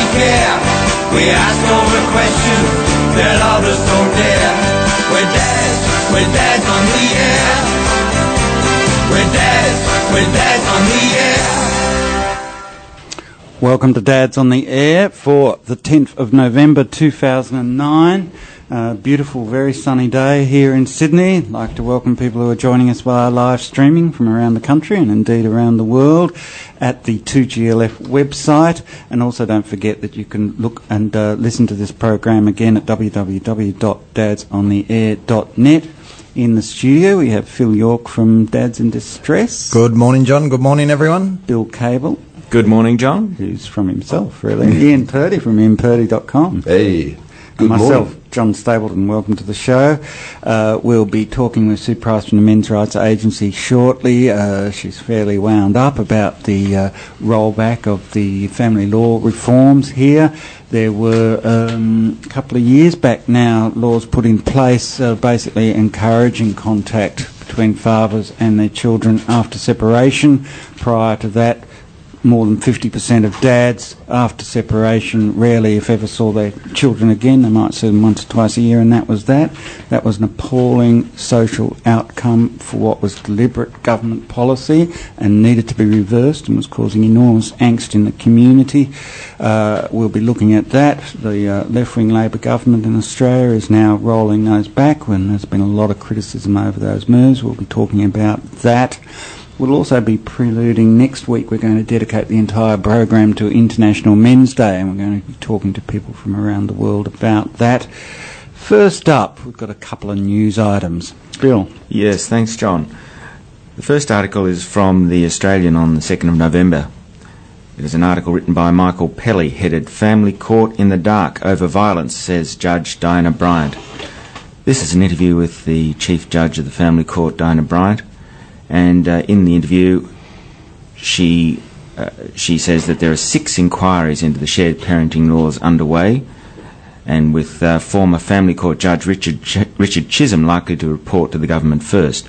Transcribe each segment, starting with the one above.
don't care. We ask all the questions that others don't dare. We're dads on the air. We're dads on the air. Welcome to Dads on the Air for the 10th of November 2009. Beautiful, very sunny day here in Sydney. I'd like to welcome people who are joining us via live streaming from around the country and indeed around the world at the 2GLF website. And also don't forget that you can look and listen to this program again at www.dadsontheair.net. In the studio we have Phil York from Dads in Distress. Good morning, John. Good morning, everyone. Bill Cable. Good morning, John. Who's from himself, really. Ian Purdy from ianpurdy.com. Hey. And myself, John Stapleton, welcome to the show. We'll be talking with Sue Price from the Men's Rights Agency shortly. She's fairly wound up about the rollback of the family law reforms here. There were a couple of years back now laws put in place basically encouraging contact between fathers and their children after separation. Prior to that, more than 50% of dads after separation rarely, if ever, saw their children again. They might see them once or twice a year, and that was that. That was an appalling social outcome for what was deliberate government policy and needed to be reversed and was causing enormous angst in the community. We'll be looking at that. The left-wing Labor government in Australia is now rolling those back when there's been a lot of criticism over those moves. We'll be talking about that. We'll also be preluding next week. We're going to dedicate the entire program to International Men's Day, and we're going to be talking to people from around the world about that. First up, we've got a couple of news items. Bill. Yes, thanks, John. The first article is from The Australian on the 2nd of November. It is an article written by Michael Pelly, headed "Family Court in the Dark Over Violence, Says Judge Diana Bryant." This is an interview with the Chief Judge of the Family Court, Diana Bryant. And in the interview, she says that there are 6 inquiries into the shared parenting laws underway, and with former Family Court Judge Richard Chisholm likely to report to the government first.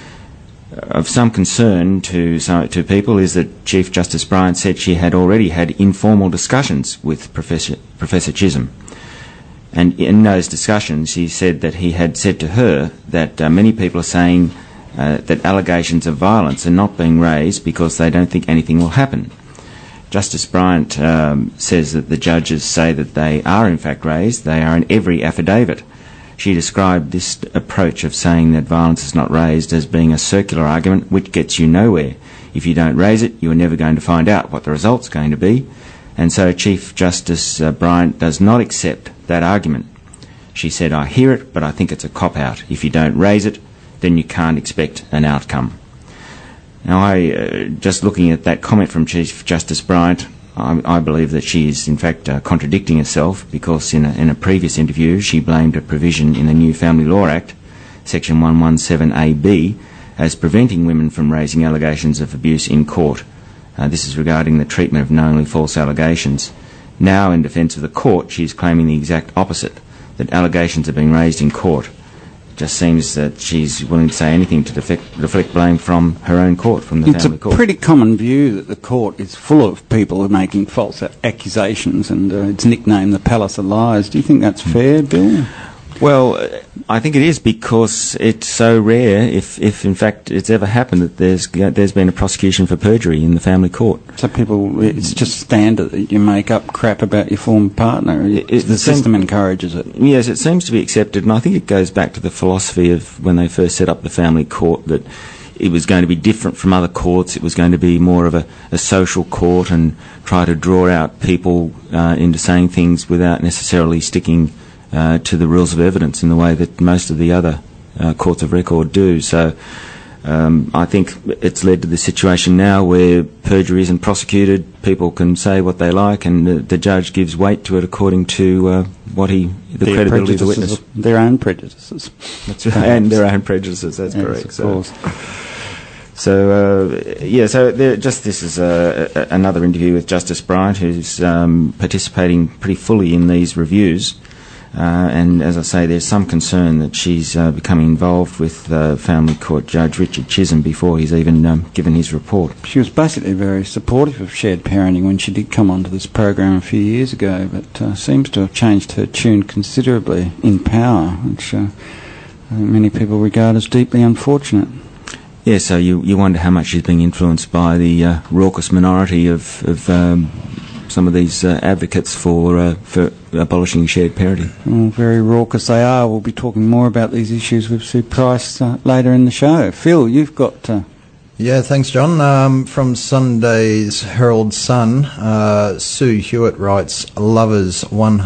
Of some concern to people is that Chief Justice Bryant said she had already had informal discussions with Professor Chisholm. And in those discussions, he said that he had said to her that many people are saying that allegations of violence are not being raised because they don't think anything will happen. Justice Bryant says that the judges say that they are in fact raised. They are in every affidavit. She described this approach of saying that violence is not raised as being a circular argument which gets you nowhere. If you don't raise it, you are never going to find out what the result's going to be. And so Chief Justice Bryant does not accept that argument. She said, "I hear it, but I think it's a cop-out. If you don't raise it, then you can't expect an outcome." Now, just looking at that comment from Chief Justice Bryant, I believe that she is in fact contradicting herself, because in a previous interview she blamed a provision in the new Family Law Act, Section 117AB, as preventing women from raising allegations of abuse in court. This is regarding the treatment of knowingly false allegations. Now, in defence of the court, she is claiming the exact opposite, that allegations are being raised in court. Just seems that she's willing to say anything to deflect blame from her own court, from the family court. It's a pretty common view that the court is full of people who are making false accusations, and it's nicknamed the Palace of Lies. Do you think that's fair, Bill? Well, I think it is, because it's so rare, if in fact it's ever happened, that there's been a prosecution for perjury in the family court. So people, it's just standard that you make up crap about your former partner. The system encourages it. Yes, it seems to be accepted, and I think it goes back to the philosophy of when they first set up the family court, that it was going to be different from other courts. It was going to be more of a social court and try to draw out people into saying things without necessarily sticking to the rules of evidence in the way that most of the other courts of record do. So I think it's led to the situation now where perjury isn't prosecuted, people can say what they like, and the judge gives weight to it according to the credibility of the witness. Their own prejudices. That's right. And their own prejudices, that's yes, correct. Of course. So this is another interview with Justice Bryant, who's participating pretty fully in these reviews. And as I say, there's some concern that she's becoming involved with Family Court Judge Richard Chisholm before he's even given his report. She was basically very supportive of shared parenting when she did come onto this program a few years ago, but seems to have changed her tune considerably in power, which I think many people regard as deeply unfortunate. Yeah, so you wonder how much she's being influenced by the raucous minority of some of these advocates for abolishing shared parenting. Well, very raucous they are. We'll be talking more about these issues with Sue Price later in the show. Phil, you've got... Yeah, thanks, John. From Sunday's Herald Sun, Sue Hewitt writes, "Lover's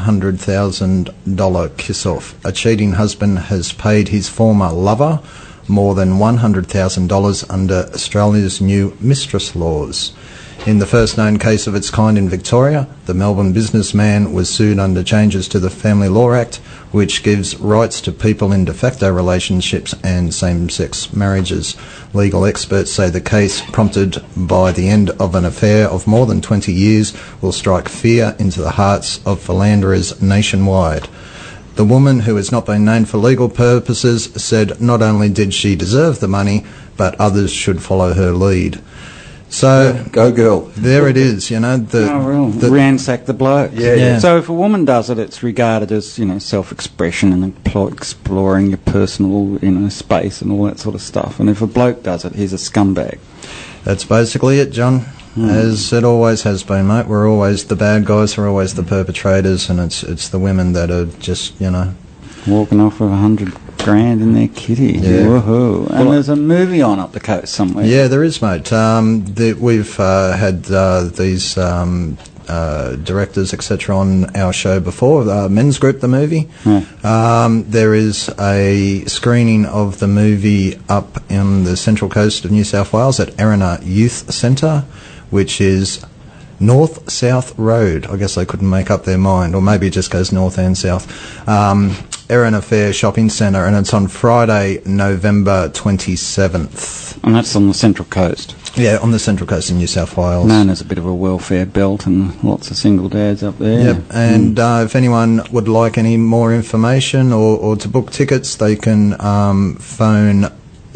$100,000 kiss-off. A cheating husband has paid his former lover more than $100,000 under Australia's new mistress laws. In the first known case of its kind in Victoria, the Melbourne businessman was sued under changes to the Family Law Act, which gives rights to people in de facto relationships and same-sex marriages. Legal experts say the case, prompted by the end of an affair of more than 20 years, will strike fear into the hearts of philanderers nationwide. The woman, who has not been named for legal purposes, said not only did she deserve the money, but others should follow her lead." So, go girl. There it is, you know. Ransack the bloke. Yeah. So if a woman does it, it's regarded as, self-expression and exploring your personal, space and all that sort of stuff. And if a bloke does it, he's a scumbag. That's basically it, John. As it always has been, mate. We're always the bad guys, we're always the perpetrators, and it's the women that are just, walking off with $100,000 in their kitty. Yeah. Woohoo. And there's a movie on up the coast somewhere. Yeah, there is, mate. We've had these directors, etc., on our show before. Men's Group, the movie. Yeah. There is a screening of the movie up in the Central Coast of New South Wales at Erina Youth Centre, which is North-South Road. I guess they couldn't make up their mind, or maybe it just goes north and south. Erina Fair Shopping Centre, and it's on Friday, November 27th. And that's on the Central Coast. Yeah, on the Central Coast in New South Wales. Known as a bit of a welfare belt, and lots of single dads up there. Yep, and if anyone would like any more information or to book tickets, they can phone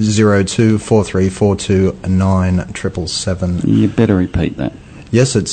0243429777. You better repeat that. Yes, it's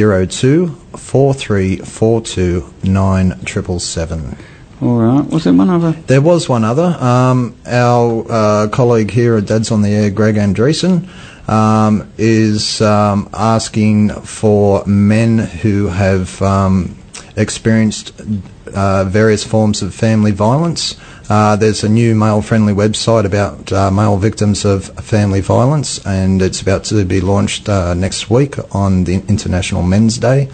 0243429777. All right. Was there one other? There was one other. Our colleague here at Dads on the Air, Greg Andreessen, is asking for men who have experienced various forms of family violence. There's a new male-friendly website about male victims of family violence, and it's about to be launched next week on the International Men's Day.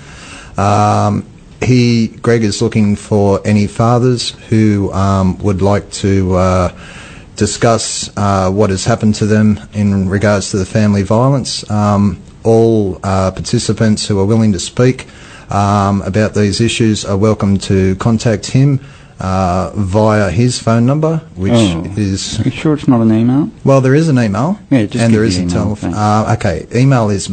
Greg is looking for any fathers who would like to discuss what has happened to them in regards to the family violence. All participants who are willing to speak about these issues are welcome to contact him via his phone number, which is... Are you sure it's not an email? Well, there is an email. Yeah, just and give there the is a email, telephone. Okay, email is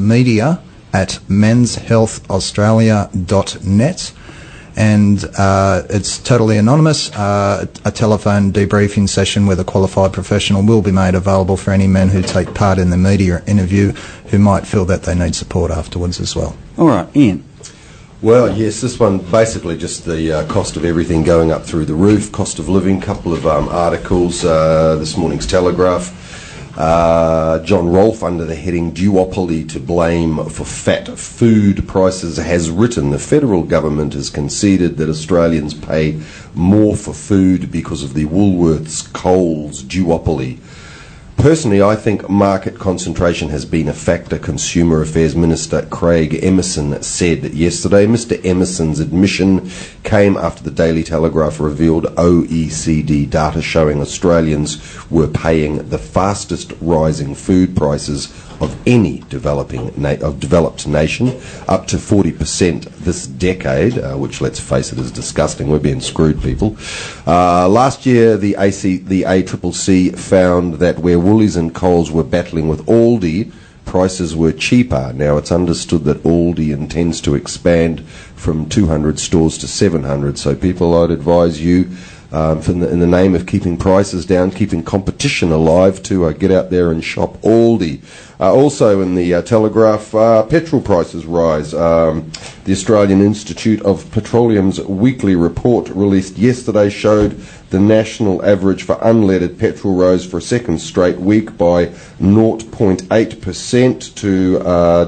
media@menshealthaustralia.net, and it's totally anonymous. A telephone debriefing session with a qualified professional will be made available for any men who take part in the media interview who might feel that they need support afterwards as well. All right, Ian. Well, yes, this one basically just the cost of everything going up through the roof, cost of living, couple of articles, this morning's Telegraph. John Rolfe, under the heading "Duopoly to Blame for Fat Food Prices," has written, the federal government has conceded that Australians pay more for food because of the Woolworths Coles duopoly. Personally, I think market concentration has been a factor, Consumer Affairs Minister Craig Emerson said yesterday. Mr. Emerson's admission came after the Daily Telegraph revealed OECD data showing Australians were paying the fastest rising food prices of any developed nation, up to 40% this decade, which, let's face it, is disgusting. We're being screwed, people. Last year, the ACCC found that where Woolies and Coles were battling with Aldi, prices were cheaper. Now, it's understood that Aldi intends to expand from 200 stores to 700, so people, I'd advise you, in the name of keeping prices down, keeping competition alive, to get out there and shop Aldi. Also in the Telegraph, petrol prices rise. The Australian Institute of Petroleum's weekly report released yesterday showed the national average for unleaded petrol rose for a second straight week by 0.8% to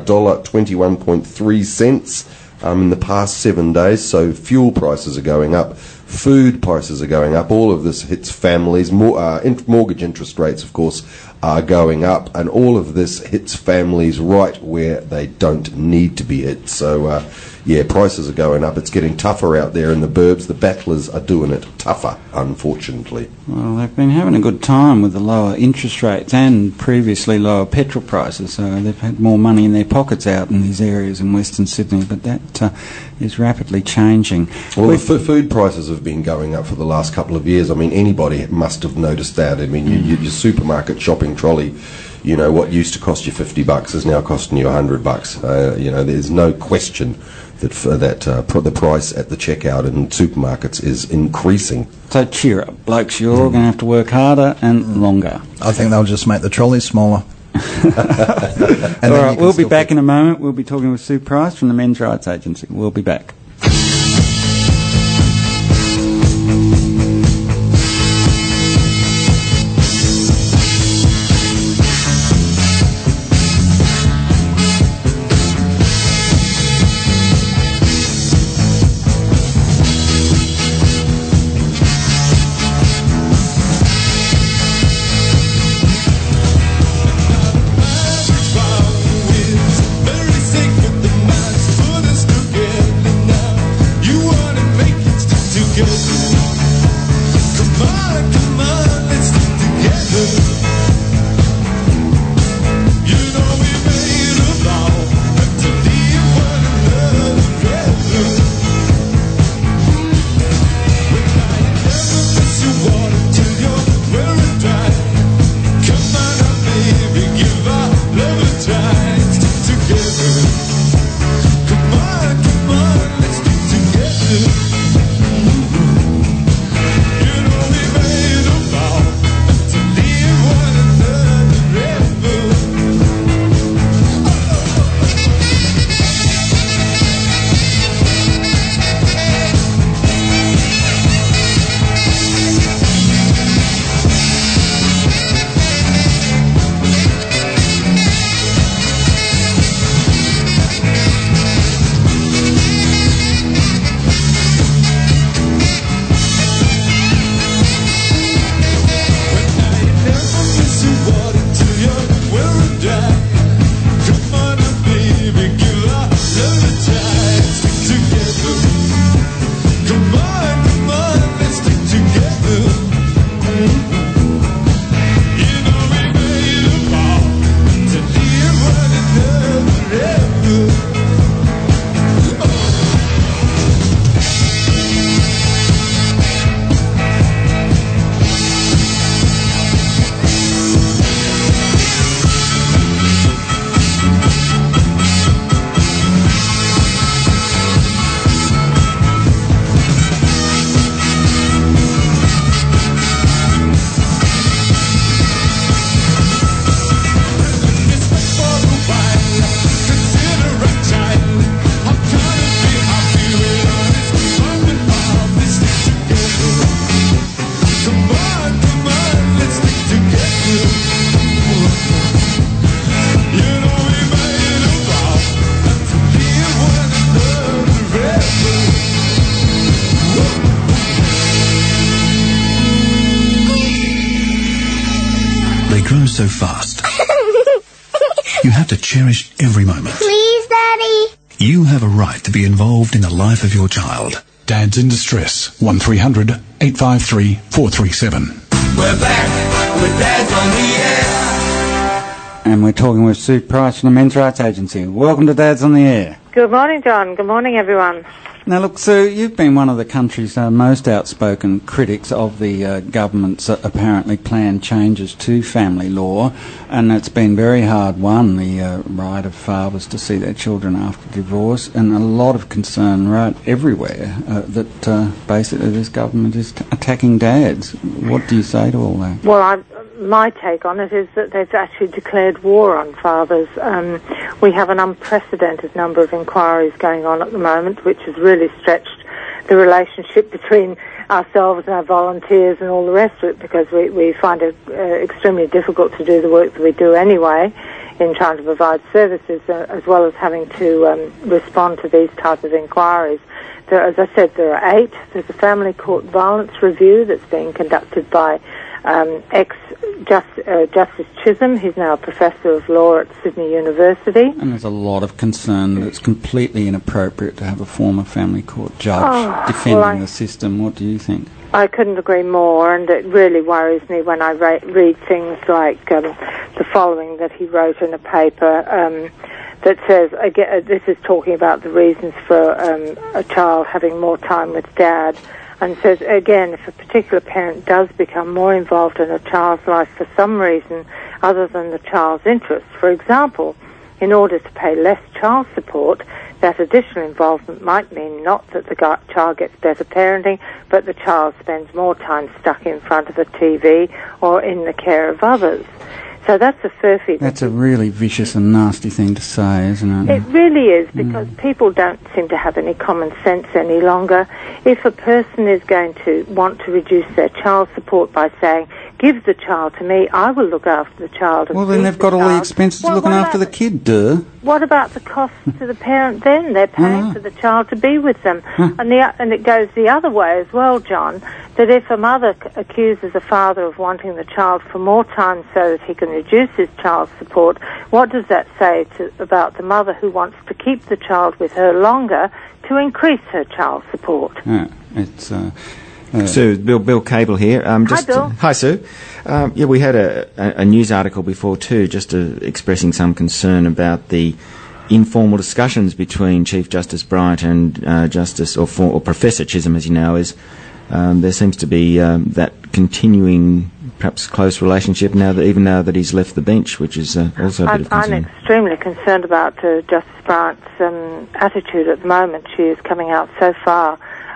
$1.21.3 in the past 7 days. So fuel prices are going up. Food prices are going up. All of this hits families. Mortgage interest rates, of course, are going up. And all of this hits families right where they don't need to be hit. So, prices are going up. It's getting tougher out there in the burbs. The battlers are doing it tougher, unfortunately. Well, they've been having a good time with the lower interest rates and previously lower petrol prices, so they've had more money in their pockets out in these areas in Western Sydney, but that is rapidly changing. Well, the food prices have been going up for the last couple of years. I mean, anybody must have noticed that. I mean, your supermarket shopping trolley, you know, what used to cost you $50 is now costing you $100. There's no question that the price at the checkout in supermarkets is increasing. So cheer up, blokes. You're all going to have to work harder and longer. I think they'll just make the trolleys smaller. All right, we'll be back in a moment. We'll be talking with Sue Price from the Men's Rights Agency. We'll be back. So fast. You have to cherish every moment. Please, Daddy. You have a right to be involved in the life of your child. Dads in Distress, 1300 853 437. We're back with Dads on the Air. And we're talking with Sue Price from the Men's Rights Agency. Welcome to Dads on the Air. Good morning, John. Good morning, everyone. Now, look, Sue, you've been one of the country's most outspoken critics of the government's apparently planned changes to family law, and it's been very hard won, the right of fathers to see their children after divorce, and a lot of concern right everywhere that basically this government is attacking dads. What do you say to all that? Well, my take on it is that they've actually declared war on fathers. We have an unprecedented number of inquiries going on at the moment, which has really stretched the relationship between ourselves and our volunteers and all the rest of it, because we find it extremely difficult to do the work that we do anyway in trying to provide services, as well as having to respond to these types of inquiries. As I said, there are 8. There's a family court violence review that's being conducted by Justice Chisholm. He's now a professor of law at Sydney University. And there's a lot of concern that it's completely inappropriate to have a former family court judge defending the system. What do you think? I couldn't agree more, and it really worries me when I read things like the following that he wrote in a paper that says, again, this is talking about the reasons for a child having more time with dad, and says, again, if a particular parent does become more involved in a child's life for some reason other than the child's interests, for example, in order to pay less child support, that additional involvement might mean not that the child gets better parenting, but the child spends more time stuck in front of a TV or in the care of others. So that's a furphy. That's a really vicious and nasty thing to say, isn't it? It really is, because people don't seem to have any common sense any longer. If a person is going to want to reduce their child support by saying, give the child to me, I will look after the child. Well, then they've got all the expenses of looking after the kid, duh. What about the cost to the parent then? They're paying for the child to be with them. And it goes the other way as well, John, that if a mother accuses a father of wanting the child for more time so that he can reduce his child's support, what does that say about the mother who wants to keep the child with her longer to increase her child's support? It's... Sue, Bill Cable here. Hi, Bill. Hi, Sue. We had a news article before too, just expressing some concern about the informal discussions between Chief Justice Bryant and Justice or Professor Chisholm, as he now is. There seems to be that continuing, perhaps close relationship now that he's left the bench, which is also a bit of concern. I'm extremely concerned about Justice Bryant's attitude at the moment. She is coming out so far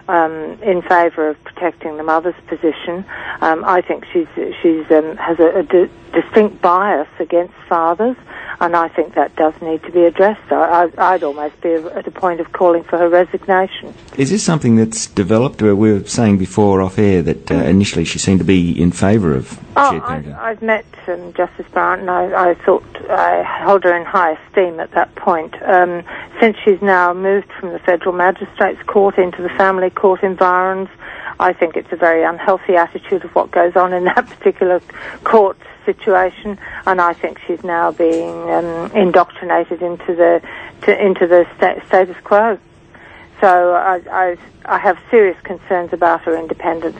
in favour of protecting the mother's position. I think she has a distinct bias against fathers, and I think that does need to be addressed. I'd almost be at a point of calling for her resignation. Is this something that's developed? We were saying before off air that initially she seemed to be in favour of shared parenting. I've met Justice Bryant, and I thought I held her in high esteem at that point. Since she's now moved from the Federal Magistrates Court into the family court environs, I think it's a very unhealthy attitude of what goes on in that particular court situation, and I think she's now being indoctrinated into the status quo. So I have serious concerns about her independence,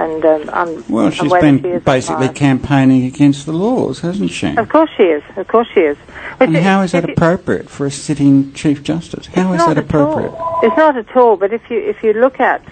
well, she's been basically campaigning against the laws, hasn't she? Of course she is. Of course she is. And how is that appropriate for a sitting Chief Justice? How is that appropriate? It's not at all. But if you look at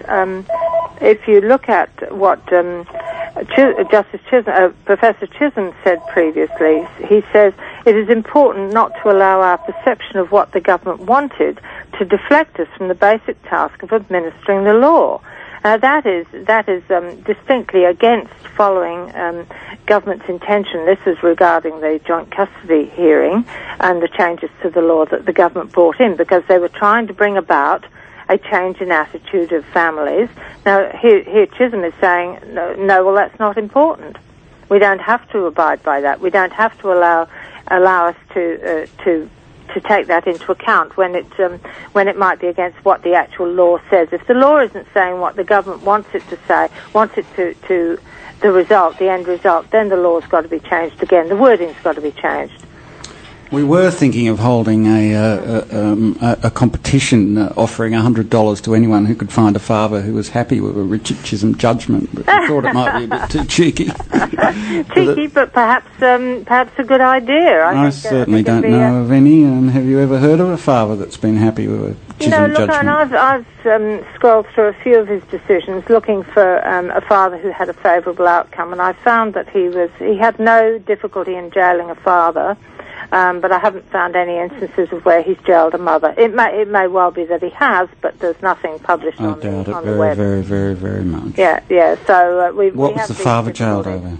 what Justice Chisholm, Professor Chisholm said previously, he says it is important not to allow our perception of what the government wanted to deflect us from the basic task of administering the law. That is distinctly against following government's intention. This is regarding the joint custody hearing and the changes to the law that the government brought in, because they were trying to bring about a change in attitude of families. Now, here Chisholm is saying, no, well, that's not important. We don't have to abide by that. We don't have to allow us to take that into account when it might be against what the actual law says. If the law isn't saying what the government wants it to say, wants it to the result, the end result, then the law's got to be changed again. The wording's got to be changed. We were thinking of holding a competition offering $100 to anyone who could find a father who was happy with a Richard Chisholm judgment, but we thought it might be a bit too cheeky. Cheeky, but perhaps a good idea. I certainly don't know of any. Have you ever heard of a father that's been happy with a Chisholm judgment? And I've scrolled through a few of his decisions looking for a father who had a favourable outcome, and I found that he had no difficulty in jailing a father. But I haven't found any instances of where he's jailed a mother. It may well be that he has, but there's nothing published on the web. Very, very, very much. Yeah. So what was the father jailed over?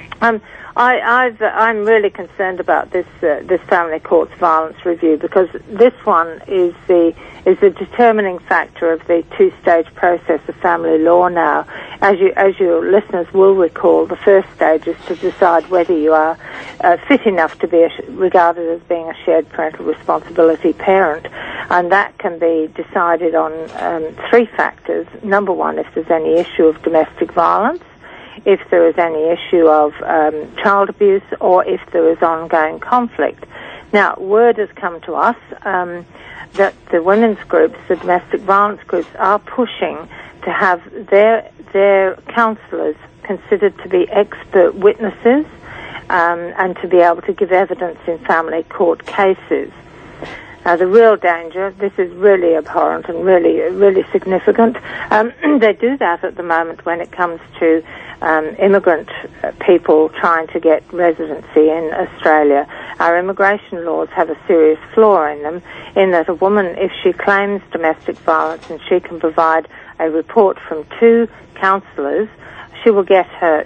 I'm really concerned about this family court's violence review, because this one is the determining factor of the two-stage process of family law now. As your listeners will recall, the first stage is to decide whether you are fit enough to be regarded as being a shared parental responsibility parent, and that can be decided on three factors. Number one, if there's any issue of domestic violence, if there is any issue of child abuse, or if there is ongoing conflict. Now, word has come to us that the women's groups, the domestic violence groups, are pushing to have their counsellors considered to be expert witnesses and to be able to give evidence in family court cases. Now, the real danger, this is really abhorrent and really significant. They do that at the moment when it comes to immigrant people trying to get residency in Australia. Our immigration laws have a serious flaw in them, in that a woman, if she claims domestic violence and she can provide a report from two counsellors, she will get her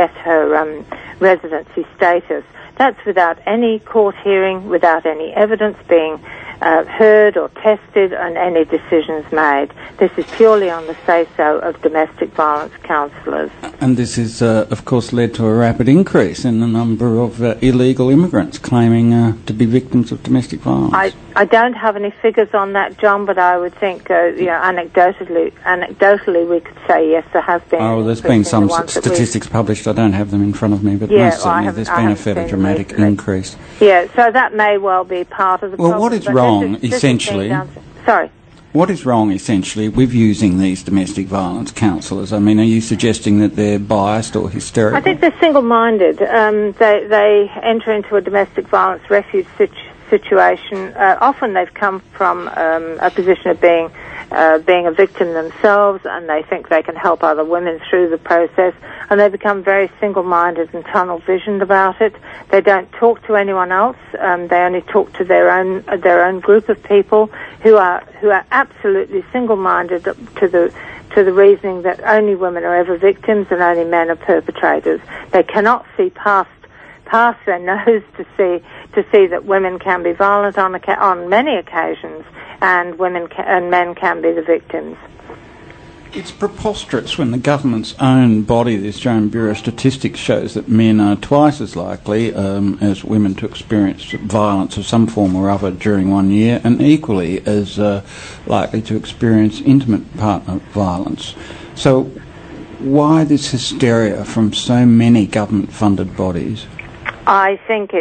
residency status. That's without any court hearing, without any evidence being heard or tested, and any decisions made. This is purely on the say-so of domestic violence counsellors. And this is, of course, led to a rapid increase in the number of illegal immigrants claiming to be victims of domestic violence. I don't have any figures on that, John, but I would think, anecdotally, we could say yes, there has been. Oh, there's been some statistics published. I don't have them in front of me, but most certainly there's been a fairly dramatic increase. Yeah, so that may well be part of the problem. Well, what is wrong, essentially? Sorry. What is wrong, essentially, with using these domestic violence counsellors? I mean, are you suggesting that they're biased or hysterical? I think they're single-minded. They enter into a domestic violence refuge situation. Often they've come from a position of being a victim themselves, and they think they can help other women through the process, and they become very single-minded and tunnel-visioned about it. They don't talk to anyone else. They only talk to their own group of people who are absolutely single-minded to the reasoning that only women are ever victims and only men are perpetrators. They cannot see past their nose to see that women can be violent on many occasions, and men can be the victims. It's preposterous when the government's own body, the Australian Bureau of Statistics, shows that men are twice as likely as women to experience violence of some form or other during 1 year, and equally as likely to experience intimate partner violence. So why this hysteria from so many government-funded bodies? I think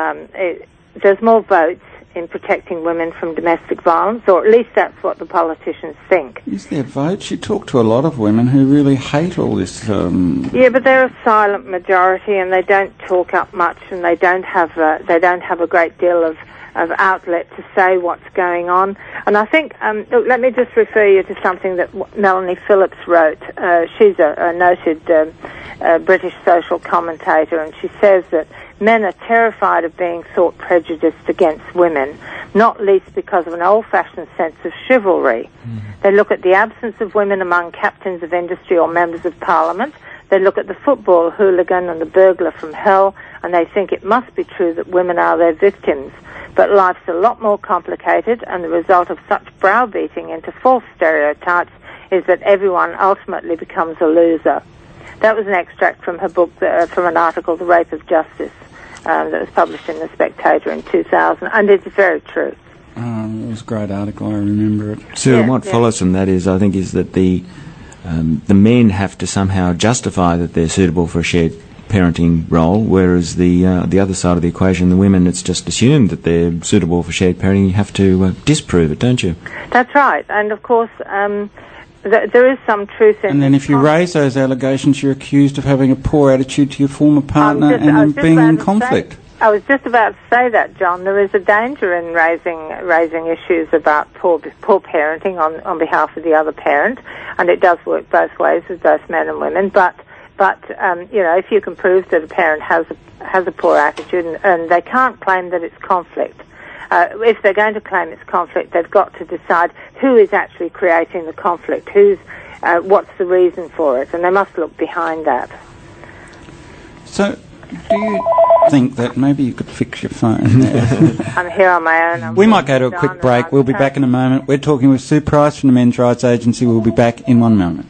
there's more votes in protecting women from domestic violence, or at least that's what the politicians think. Is there votes? You talk to a lot of women who really hate all this. Yeah, but they're a silent majority, and they don't talk up much, and they don't have a great deal of outlet to say what's going on. And I think, look, let me just refer you to something that Melanie Phillips wrote. She's a noted British social commentator, and she says that men are terrified of being thought prejudiced against women, not least because of an old-fashioned sense of chivalry. They look at the absence of women among captains of industry or members of parliament. They look at the football hooligan and the burglar from hell, and they think it must be true that women are their victims. But life's a lot more complicated, and the result of such browbeating into false stereotypes is that everyone ultimately becomes a loser. That was an extract from her book, from an article, The Rape of Justice, that was published in The Spectator in 2000, and it's very true. It was a great article, I remember it. So what follows from that is, I think, is that the men have to somehow justify that they're suitable for a shared parenting role, whereas the other side of the equation, the women, it's just assumed that they're suitable for shared parenting. You have to disprove it, don't you? That's right, and of course there is some truth in. And then if you raise those allegations, you're accused of having a poor attitude to your former partner and being in conflict. I was just about to say that, John. There is a danger in raising issues about poor parenting on behalf of the other parent, and it does work both ways with both men and women. But if you can prove that a parent has a poor attitude, and they can't claim that it's conflict. If they're going to claim it's conflict, they've got to decide who is actually creating the conflict, what's the reason for it, and they must look behind that. So, do you think that maybe you could fix your phone there? I'm here on my own. We might go to a quick break. We'll be back in a moment. We're talking with Sue Price from the Men's Rights Agency. We'll be back in 1 moment.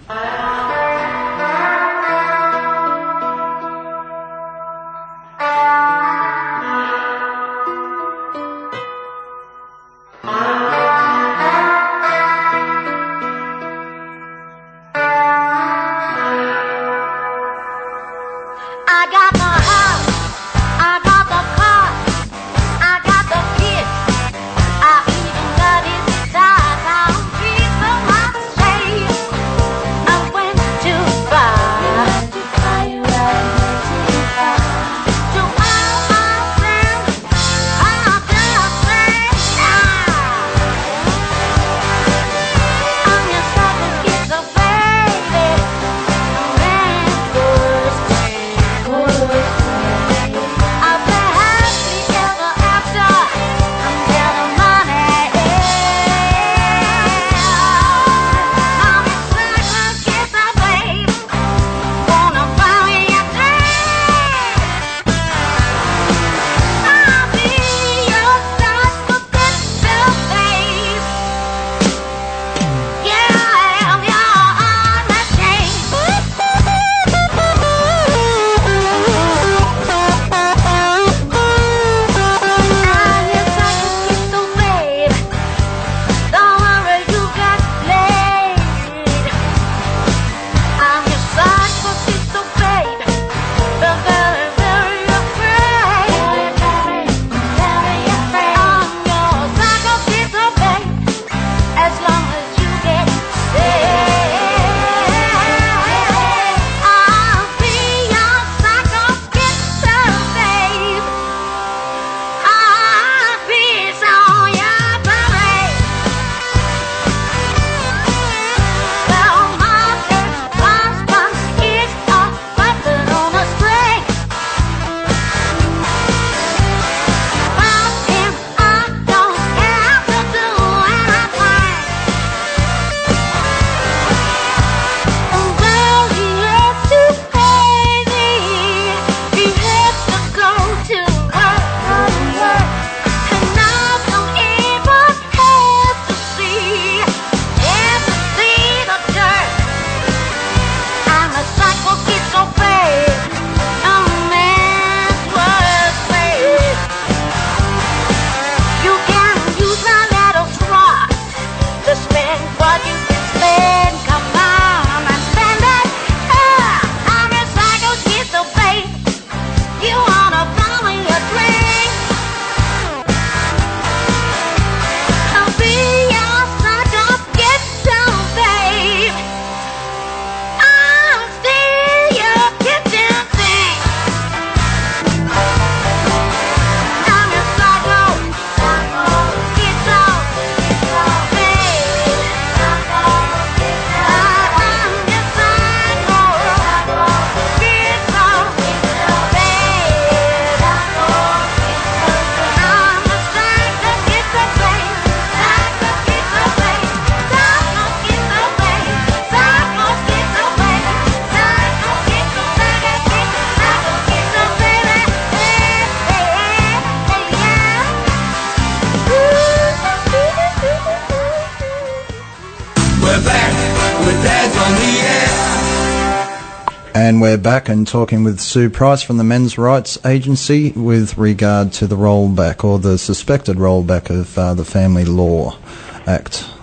And we're back and talking with Sue Price from the Men's Rights Agency with regard to the rollback or the suspected rollback of the Family Law Act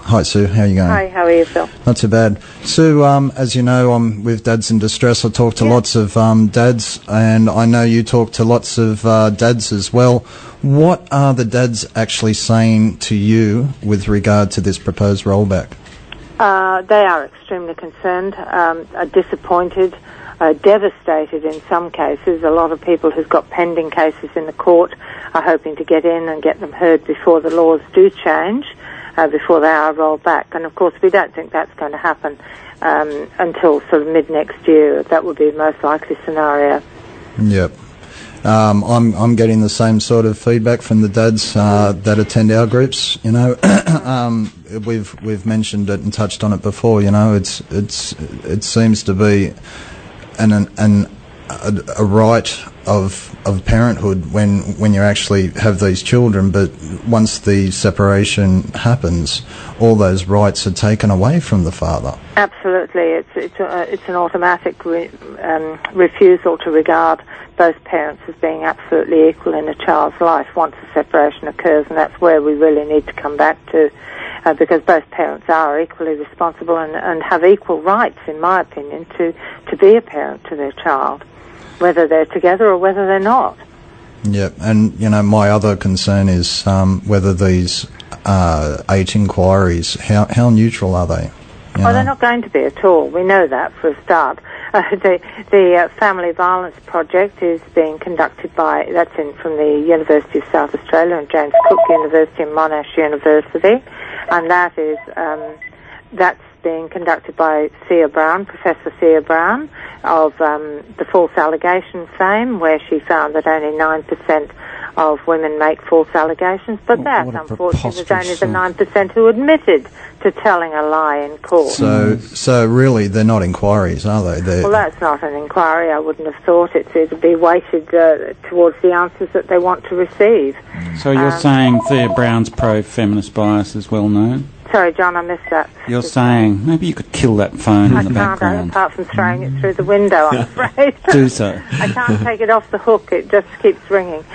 Hi, Sue. How are you going? Hi, how are you, Phil? Not too bad. Sue, as you know, I'm with Dads in Distress. I talk to lots of dads, and I know you talk to lots of dads as well. What are the dads actually saying to you with regard to this proposed rollback? They are extremely concerned, are disappointed, devastated in some cases. A lot of people who've got pending cases in the court are hoping to get in and get them heard before the laws do change, before they are rolled back. And of course we don't think that's going to happen until sort of mid-next year. That would be the most likely scenario. Yep. I'm getting the same sort of feedback from the dads that attend our groups. You know, we've mentioned it and touched on it before. You know, it seems to be a right of parenthood when you actually have these children, but once the separation happens, all those rights are taken away from the father. Absolutely, it's an automatic refusal to regard both parents as being absolutely equal in a child's life once a separation occurs, and that's where we really need to come back to, because both parents are equally responsible and have equal rights, in my opinion, to be a parent to their child, whether they're together or whether they're not. Yep, and you know, my other concern is whether these 8 inquiries, how neutral are they? They're not going to be at all. We know that for a start. The Family Violence Project is being conducted from the University of South Australia and James Cook University and Monash University, and that's being conducted by Professor Thea Brown of the false allegation fame, where she found that only 9% of women make false allegations, but that, unfortunately, was only the 9% who admitted to telling a lie in court. So really, they're not inquiries, are they? Well, that's not an inquiry. I wouldn't have thought it'd be weighted towards the answers that they want to receive. So you're saying Thea Brown's pro-feminist bias is well known? Sorry, John, I missed that. You're saying maybe you could kill that phone in the background. I can't, apart from throwing it through the window, I'm afraid. Do so. I can't take it off the hook. It just keeps ringing.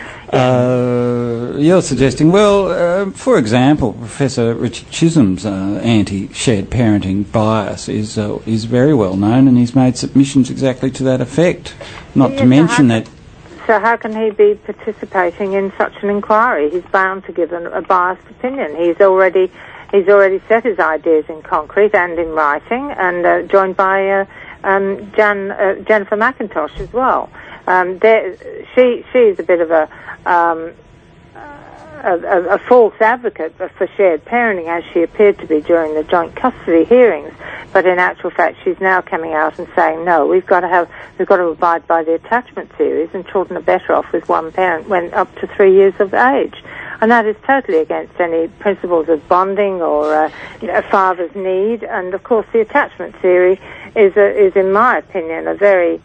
You're suggesting, for example, Professor Richard Chisholm's anti-shared parenting bias is very well known, and he's made submissions exactly to that effect. Not to mention that. So how can he be participating in such an inquiry? He's bound to give a biased opinion. He's already set his ideas in concrete and in writing, and joined by Jennifer McIntosh as well. She's a bit of a false advocate for shared parenting, as she appeared to be during the joint custody hearings. But in actual fact, she's now coming out and saying, no, we've got to abide by the attachment series, and children are better off with one parent when up to 3 years of age. And that is totally against any principles of bonding or a father's need. And of course, the attachment theory is in my opinion, a very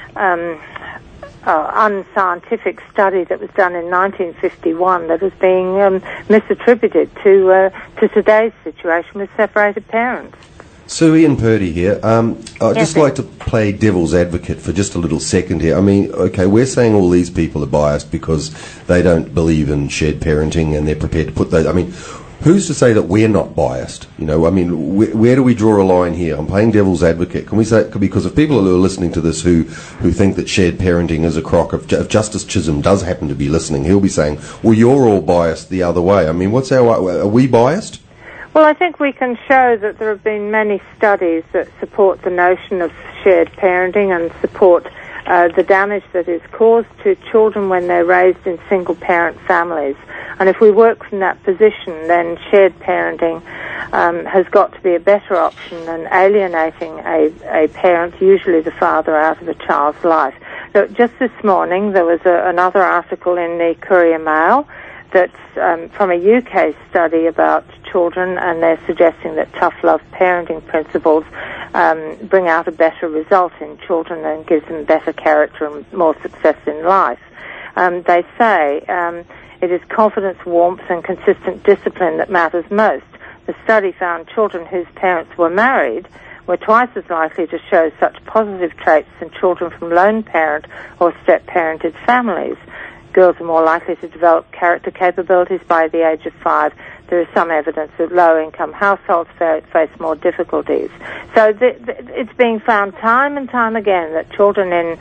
unscientific study that was done in 1951 that is being misattributed to today's situation with separated parents. Sue, Ian Purdy here. I'd just like to play devil's advocate for just a little second here. I mean, okay, we're saying all these people are biased because they don't believe in shared parenting and they're prepared to put those. I mean, who's to say that we're not biased? You know, I mean, where do we draw a line here? I'm playing devil's advocate. Can we say, because if people who are listening to this who think that shared parenting is a crock, if Justice Chisholm does happen to be listening, he'll be saying, well, you're all biased the other way. I mean, are we biased? Well, I think we can show that there have been many studies that support the notion of shared parenting and support the damage that is caused to children when they're raised in single-parent families. And if we work from that position, then shared parenting has got to be a better option than alienating a parent, usually the father, out of a child's life. Look, just this morning there was another article in the Courier Mail that's from a UK study about children, and they're suggesting that tough love parenting principles bring out a better result in children and gives them better character and more success in life. They say it is confidence, warmth and consistent discipline that matters most. The study found children whose parents were married were twice as likely to show such positive traits than children from lone parent or step-parented families. girls are more likely to develop character capabilities by the age of 5. There is some evidence that low-income households face more difficulties. So it's being found time and time again that children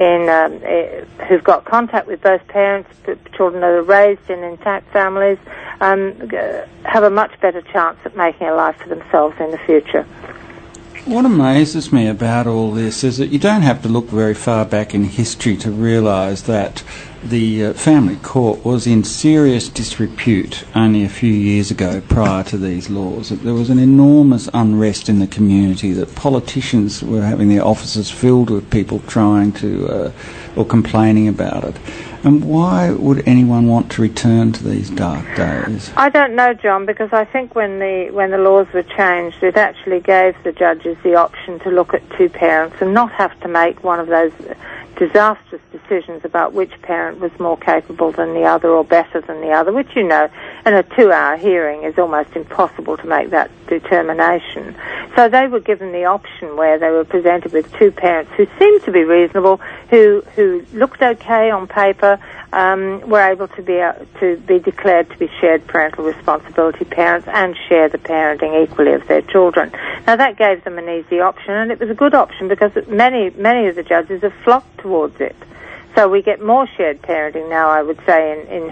who've got contact with both parents, children that are raised in intact families, have a much better chance at making a life for themselves in the future. What amazes me about all this is that you don't have to look very far back in history to realise that the family court was in serious disrepute only a few years ago prior to these laws. That there was an enormous unrest in the community, that politicians were having their offices filled with people trying to or complaining about it. And why would anyone want to return to these dark days? I don't know, John, because I think when the laws were changed, it actually gave the judges the option to look at two parents and not have to make one of those disastrous decisions about which parent was more capable than the other or better than the other, which, in a 2-hour hearing is almost impossible to make that determination. So they were given the option where they were presented with two parents who seemed to be reasonable, who looked okay on paper, were able to be declared to be shared parental responsibility parents and share the parenting equally of their children. Now that gave them an easy option, and it was a good option because many of the judges have flocked towards it. So we get more shared parenting now, I would say, in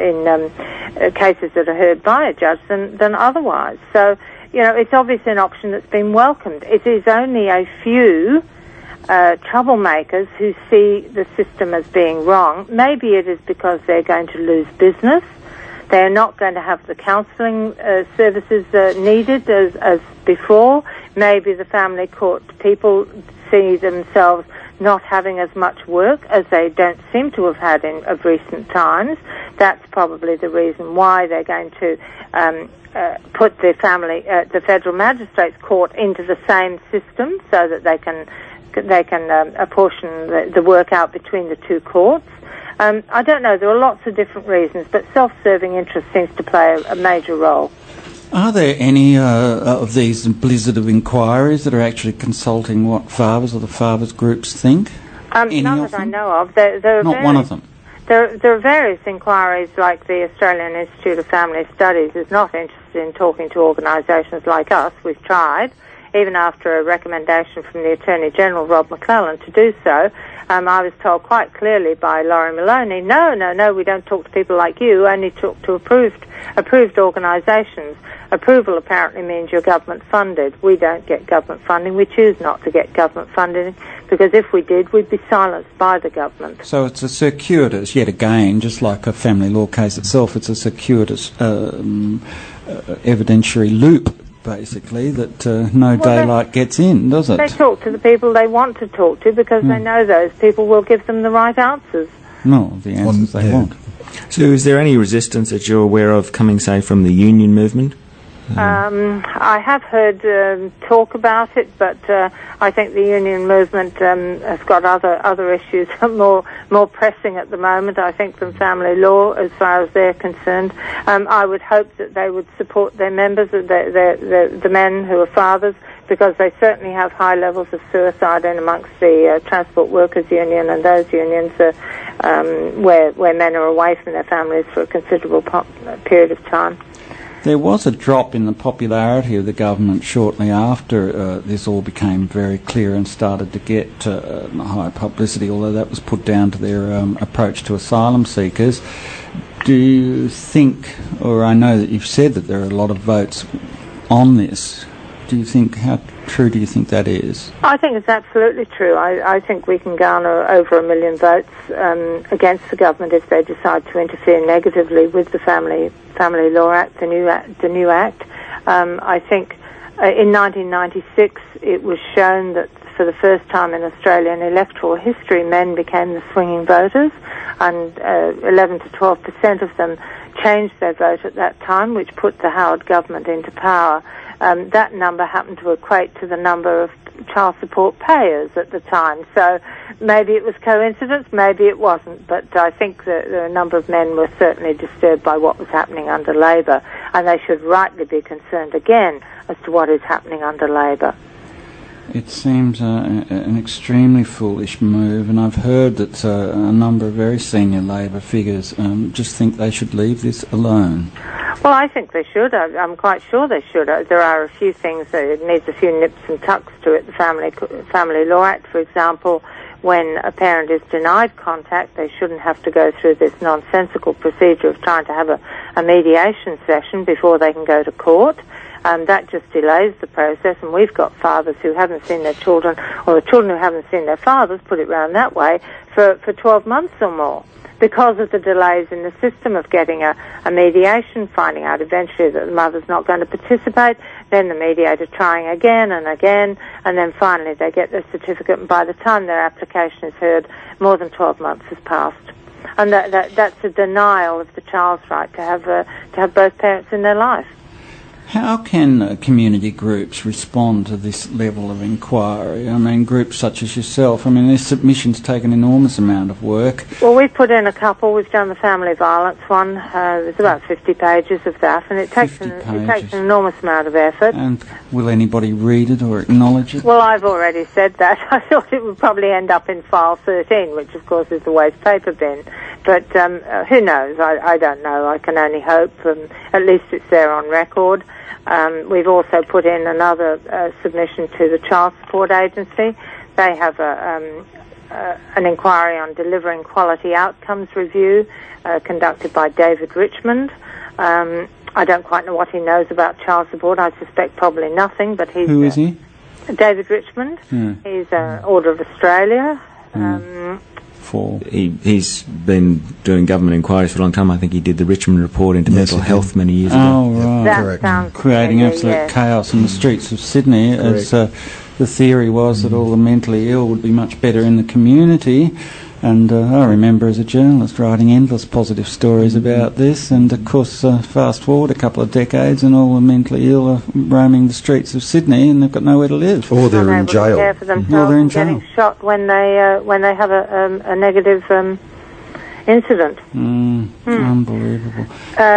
cases that are heard by a judge than otherwise. So, it's obviously an option that's been welcomed. It is only a few troublemakers who see the system as being wrong. Maybe it is because they're going to lose business. They're not going to have the counselling services needed as before. Maybe the family court people see themselves not having as much work as they don't seem to have had of recent times. That's probably the reason why they're going to put the Federal Magistrates Court into the same system so that they can apportion the work out between the two courts. I don't know. There are lots of different reasons, but self-serving interest seems to play a major role. Are there any of these blizzard of inquiries that are actually consulting what fathers or the fathers groups think? None that I know of. There are not one of them. There are various inquiries, like the Australian Institute of Family Studies is not interested in talking to organisations like us. We've tried, even after a recommendation from the Attorney General, Rob McClellan, to do so. I was told quite clearly by Laurie Maloney, no, we don't talk to people like you, only talk to approved organisations. Approval apparently means you're government funded. We don't get government funding. We choose not to get government funding because if we did, we'd be silenced by the government. So it's a circuitous, yet again, just like a family law case itself, it's a circuitous evidentiary loop, basically, that daylight gets in, does it? They talk to the people they want to talk to because they know those people will give them the right answers. No, the answers they want. So is there any resistance that you're aware of coming, say, from the union movement? I have heard talk about it, but I think the union movement has got other issues more pressing at the moment, I think, than family law as far as they're concerned. I would hope that they would support their members, the men who are fathers, because they certainly have high levels of suicide in amongst the Transport Workers Union and those unions where men are away from their families for a considerable period of time. There was a drop in the popularity of the government shortly after this all became very clear and started to get high publicity, although that was put down to their approach to asylum seekers. Do you think, or I know that you've said that there are a lot of votes on this, how true do you think that is? I think it's absolutely true. I think we can garner over 1 million votes against the government if they decide to interfere negatively with the Family Law Act, the new act. I think in 1996 it was shown that for the first time in Australian electoral history, men became the swinging voters, and 11 to 12% of them changed their vote at that time, which put the Howard government into power. That number happened to equate to the number of child support payers at the time. So maybe it was coincidence, maybe it wasn't, but I think that a number of men were certainly disturbed by what was happening under Labor, and they should rightly be concerned again as to what is happening under Labor. It seems an extremely foolish move, and I've heard that a number of very senior Labor figures just think they should leave this alone. Well, I think they should. I'm quite sure they should. There are a few things that it needs a few nips and tucks to it. The Family Law Act, for example, when a parent is denied contact, they shouldn't have to go through this nonsensical procedure of trying to have a mediation session before they can go to court. That just delays the process, and we've got fathers who haven't seen their children, or the children who haven't seen their fathers, put it round that way, for 12 months or more, because of the delays in the system of getting a mediation, finding out eventually that the mother's not going to participate, then the mediator trying again, and then finally they get their certificate, and by the time their application is heard, more than 12 months has passed. And that's a denial of the child's right to have both parents in their life. How can community groups respond to this level of inquiry? I mean, groups such as yourself, I mean, their submissions take an enormous amount of work. Well, we've put in a couple. We've done the family violence one. There's about 50 pages of that, and it takes an enormous amount of effort. And will anybody read it or acknowledge it? Well, I've already said that. I thought it would probably end up in file 13, which, of course, is the waste paper bin. But who knows? I don't know. I can only hope. At least it's there on record. We've also put in another submission to the Child Support Agency. They have an inquiry on delivering quality outcomes review conducted by David Richmond. I don't quite know what he knows about child support. I suspect probably nothing, but he's... Who is he? David Richmond. Yeah. He's Order of Australia. He's been doing government inquiries for a long time. I think he did the Richmond Report into mental health many years ago. Oh, right. That sounds creating absolute chaos in the streets of Sydney. As the theory was that all the mentally ill would be much better in the community. And I remember as a journalist writing endless positive stories about this, and of course fast forward a couple of decades and all the mentally ill are roaming the streets of Sydney and they've got nowhere to live. Or they're in jail. Care for themselves, or they're in jail. Getting shot when they have a negative incident. Unbelievable.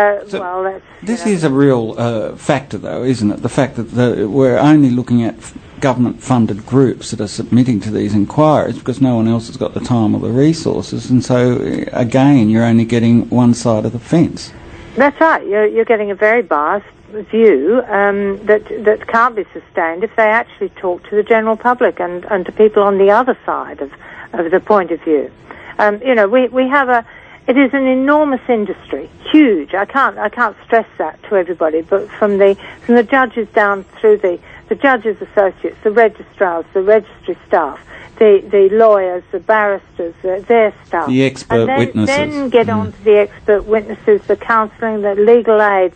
This is a real factor, though, isn't it? The fact that we're only looking at government-funded groups that are submitting to these inquiries because no one else has got the time or the resources, and so, again, you're only getting one side of the fence. That's right. You're getting a very biased view that can't be sustained if they actually talk to the general public and to people on the other side of the point of view. We have it is an enormous industry, huge. I can't stress that to everybody, but from the judges down through the judges' associates, the registrars, the registry staff, the lawyers, the barristers, their staff. The expert witnesses. Then get on to the expert witnesses, the counselling, the legal aid,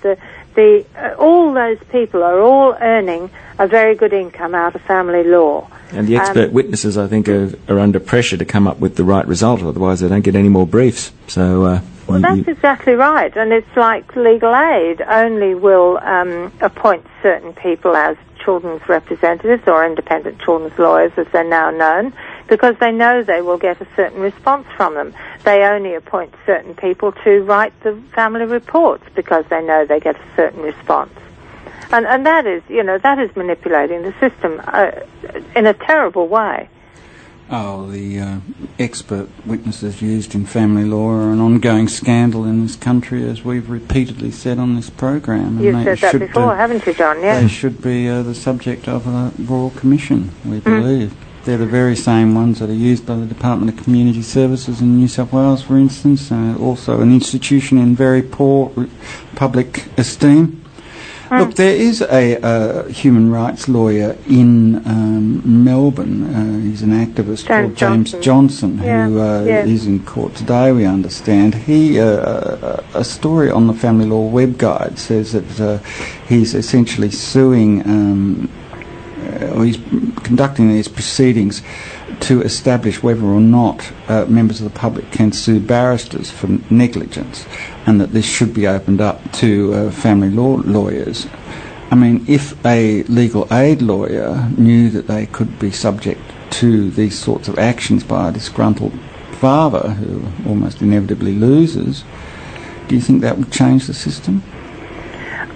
all those people are all earning a very good income out of family law. And the expert witnesses, I think, are under pressure to come up with the right result, otherwise they don't get any more briefs. So, well, that's exactly right. And it's like legal aid only will appoint certain people as children's representatives or independent children's lawyers, as they're now known, because they know they will get a certain response from them. They only appoint certain people to write the family reports because they know they get a certain response. And that is, that is manipulating the system in a terrible way. Oh, the expert witnesses used in family law are an ongoing scandal in this country, as we've repeatedly said on this program. You've said that before, haven't you, John? Yeah. They should be the subject of a Royal Commission, we believe. They're the very same ones that are used by the Department of Community Services in New South Wales, for instance, also an institution in very poor public esteem. Look, there is a human rights lawyer in Melbourne. He's an activist called James Johnson, who is in court today, we understand. He, a story on the Family Law Web Guide says that he's essentially suing, or he's conducting these proceedings to establish whether or not members of the public can sue barristers for negligence, and that this should be opened up to family law lawyers. I mean, if a legal aid lawyer knew that they could be subject to these sorts of actions by a disgruntled father who almost inevitably loses, do you think that would change the system?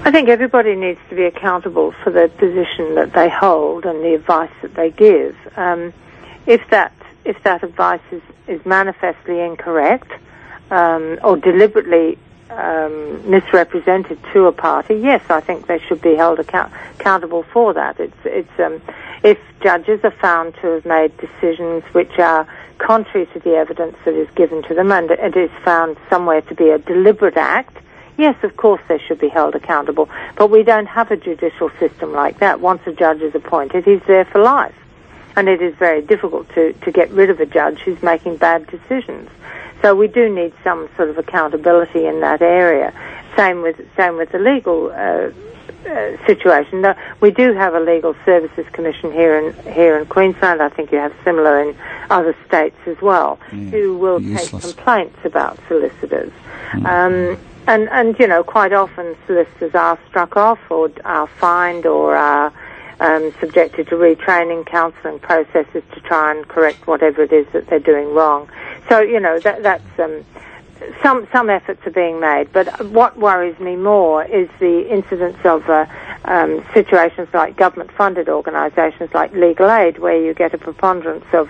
I think everybody needs to be accountable for the position that they hold and the advice that they give. If that advice is manifestly incorrect or deliberately misrepresented to a party, yes, I think they should be held accountable for that. If judges are found to have made decisions which are contrary to the evidence that is given to them, and it is found somewhere to be a deliberate act, yes, of course they should be held accountable. But we don't have a judicial system like that. Once a judge is appointed, he's there for life. And it is very difficult to get rid of a judge who's making bad decisions. So we do need some sort of accountability in that area. Same with the legal situation. Now, we do have a Legal Services Commission here in Queensland. I think you have similar in other states as well, who will take complaints about solicitors. And you know, quite often solicitors are struck off or are fined or are subjected to retraining, counselling processes to try and correct whatever it is that they're doing wrong. So, you know, that's some efforts are being made. But what worries me more is the incidence of situations like government-funded organisations like Legal Aid, where you get a preponderance of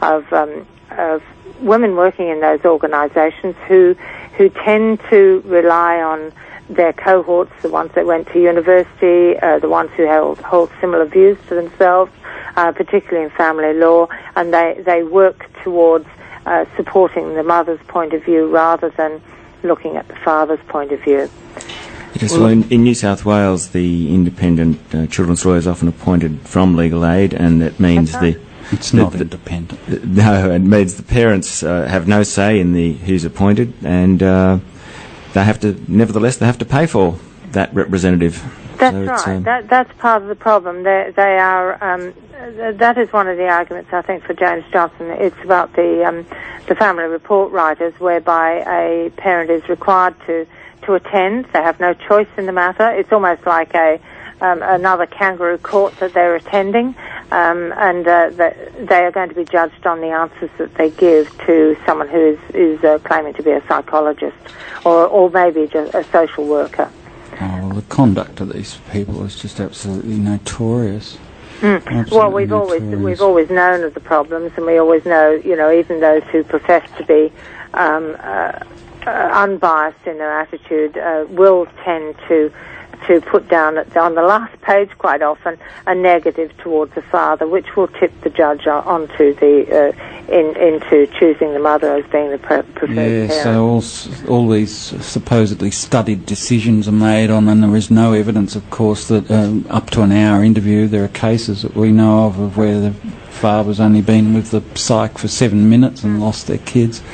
women working in those organisations who tend to rely on their cohorts, the ones that went to university, the ones who hold similar views to themselves, particularly in family law, and they work towards supporting the mother's point of view rather than looking at the father's point of view. Yes, well, in New South Wales, the independent children's lawyer is often appointed from Legal Aid, and that means it's not independent. No, it means the parents have no say in who's appointed, and they have to pay for that representative. That's right. That's part of the problem. They are. That is one of the arguments, I think, for James Johnson. It's about the family report writers, whereby a parent is required to attend. They have no choice in the matter. It's almost like another kangaroo court that they're attending, and they are going to be judged on the answers that they give to someone who is claiming to be a psychologist or maybe just a social worker. Oh, well, the conduct of these people is just absolutely notorious. Well, we've always known of the problems, and we always know, you know, even those who profess to be unbiased in their attitude will tend to put down on the last page quite often a negative towards the father, which will tip the judge onto into choosing the mother as being the preferred parent. So all these supposedly studied decisions are made on, and there is no evidence, of course, that up to an hour interview there are cases that we know of where the father's only been with the psych for 7 minutes and lost their kids.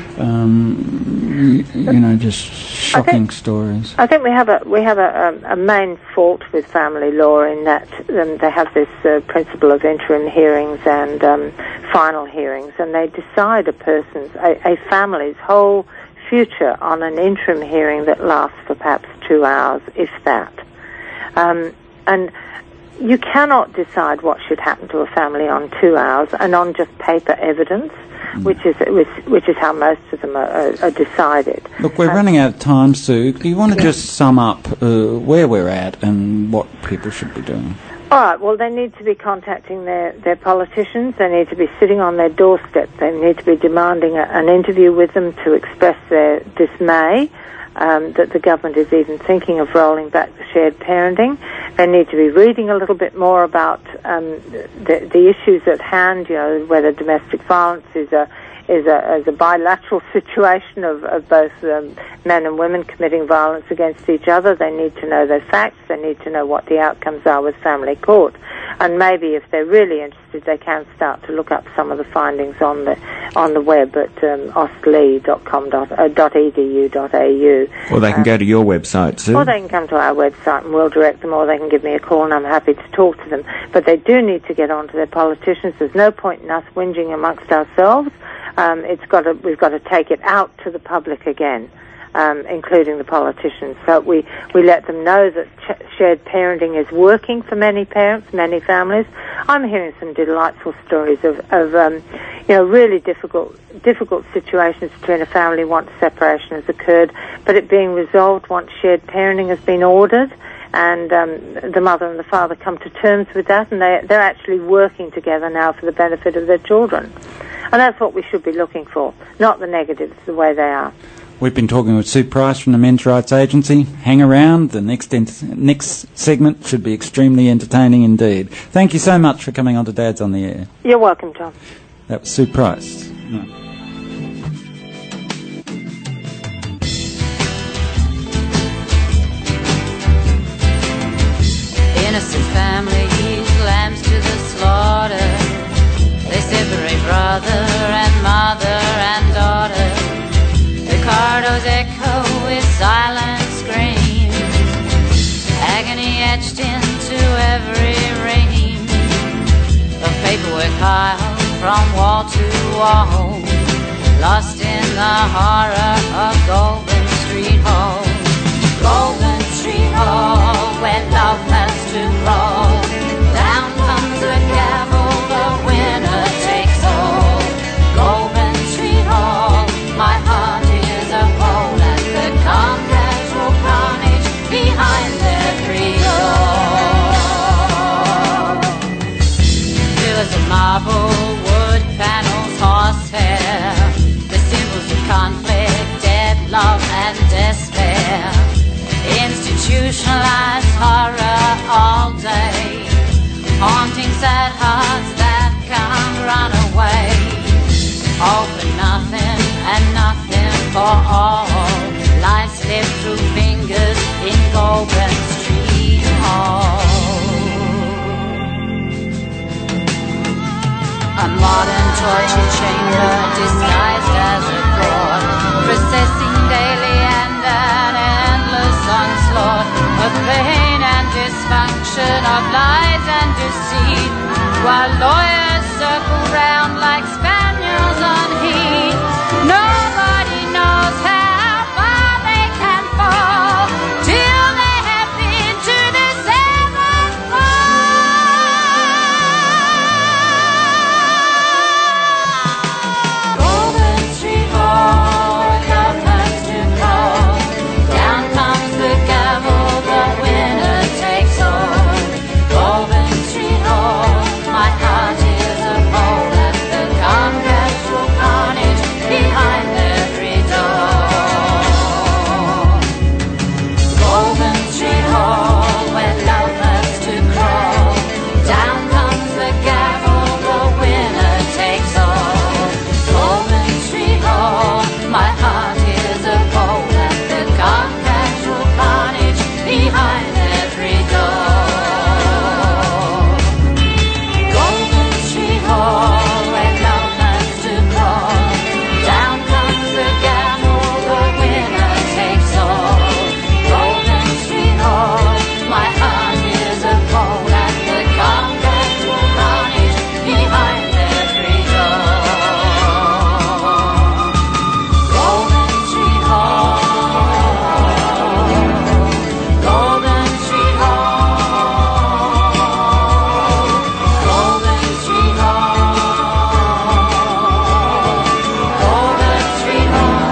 You know, just shocking stories. I think we have a main fault with family law in that they have this principle of interim hearings and final hearings, and they decide a family's whole future on an interim hearing that lasts for perhaps 2 hours, if that. And you cannot decide what should happen to a family on 2 hours and on just paper evidence, which is how most of them are decided. Look, we're running out of time, Sue. Do you want to just sum up where we're at and what people should be doing? All right, well, they need to be contacting their politicians. They need to be sitting on their doorstep. They need to be demanding an interview with them to express their dismay that the government is even thinking of rolling back the shared parenting. They need to be reading a little bit more about the issues at hand, you know, whether domestic violence is a bilateral situation of both men and women committing violence against each other. They need to know their facts. They need to know what the outcomes are with family court. And maybe if they're really interested, they can start to look up some of the findings on the web at austlea.com.edu.au. Or they can go to your website, Sue. Or they can come to our website and we'll direct them, or they can give me a call and I'm happy to talk to them. But they do need to get on to their politicians. There's no point in us whinging amongst ourselves. We've got to take it out to the public again. including the politicians. So we let them know that shared parenting is working for many parents, many families. I'm hearing some delightful stories of really difficult situations between a family once separation has occurred, but it being resolved once shared parenting has been ordered, and the mother and the father come to terms with that, and they're actually working together now for the benefit of their children. And that's what we should be looking for, not the negatives the way they are. We've been talking with Sue Price from the Men's Rights Agency. Hang around. The next segment should be extremely entertaining indeed. Thank you so much for coming on to Dad's on the Air. You're welcome, John. That was Sue Price. Innocent families, lambs to the slaughter. They separate brother and mother and daughter. Ricardo's echo with silent scream, agony etched into every ream of paperwork piled from wall to wall, lost in the horror of Goulburn Street Hall. Goulburn Street Hall, where love has to crawl. Down comes the gavel, the winner takes all. Goulburn Street Hall, my heart is a hole at the calm casual carnage behind every door. Pillars of marble, wood panels, horsehair, the symbols of conflict, dead love and despair. Institutionalized horror all day, haunting sad hearts that can't run away. All for nothing and nothing for all. Life slipped through fingers in Goulburn Street Hall. A modern torture chamber disguised as a court, processing daily and an endless onslaught of pain and dysfunction, of lies and deceit, while lawyers circle round like spaniels on heat. Nobody knows how far they can fall till they have been to the seventh floor. Goulburn Street Hall, love has to call. Down comes the gavel, the winner takes all. Goulburn Street Hall, my heart is a hole at the calm casual carnage behind every door. Goulburn Street Hall, where love has to crawl. Down comes the gavel, the winner takes all. Goulburn Street Hall, my heart is a hole at the calm casual carnage behind every door. Goulburn Street Hall, where love has to crawl. Down comes the gavel, the winner takes all. Goulburn Street Hall, my heart is a hole at the calm casual carnage behind every door. Goulburn Street Hall, Goulburn Street Hall, Goulburn Street Hall, Goulburn Street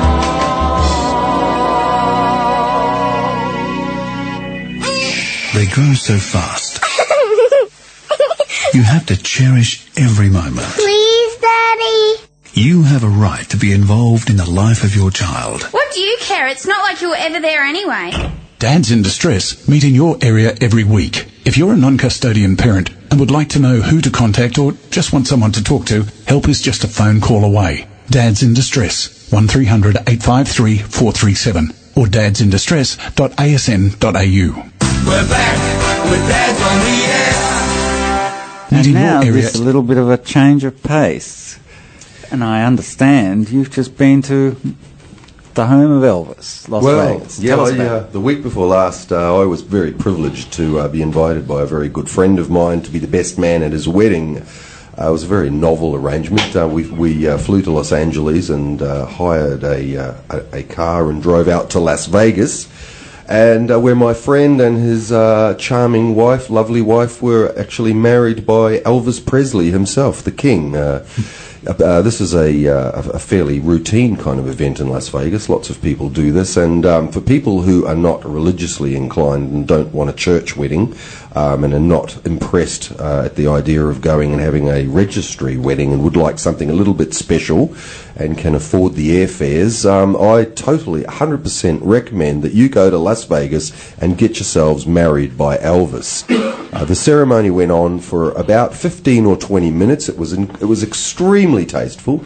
Hall. They grow so fast. You have to cherish every moment. Please, Daddy. You have a right to be involved in the life of your child. What do you care? It's not like you were ever there anyway. Dads in Distress meet in your area every week. If you're a non-custodian parent and would like to know who to contact or just want someone to talk to, help is just a phone call away. Dads in Distress, 1300 853 437 or dadsindistress.asn.au. We're back with Dads on the Air. And in now your area- there's a little bit of a change of pace. And I understand you've just been to the home of Elvis, Las Vegas. Yeah, Tell us about it. the week before last, I was very privileged to be invited by a very good friend of mine to be the best man at his wedding. It was a very novel arrangement. We flew to Los Angeles and hired a car and drove out to Las Vegas, and where my friend and his charming wife, lovely wife, were actually married by Elvis Presley himself, the King. This is a fairly routine kind of event in Las Vegas. Lots of people do this, and for people who are not religiously inclined and don't want a church wedding, and are not impressed at the idea of going and having a registry wedding and would like something a little bit special and can afford the airfares, I totally 100% recommend that you go to Las Vegas and get yourselves married by Elvis. The ceremony went on for about 15 or 20 minutes. It was extremely tasteful.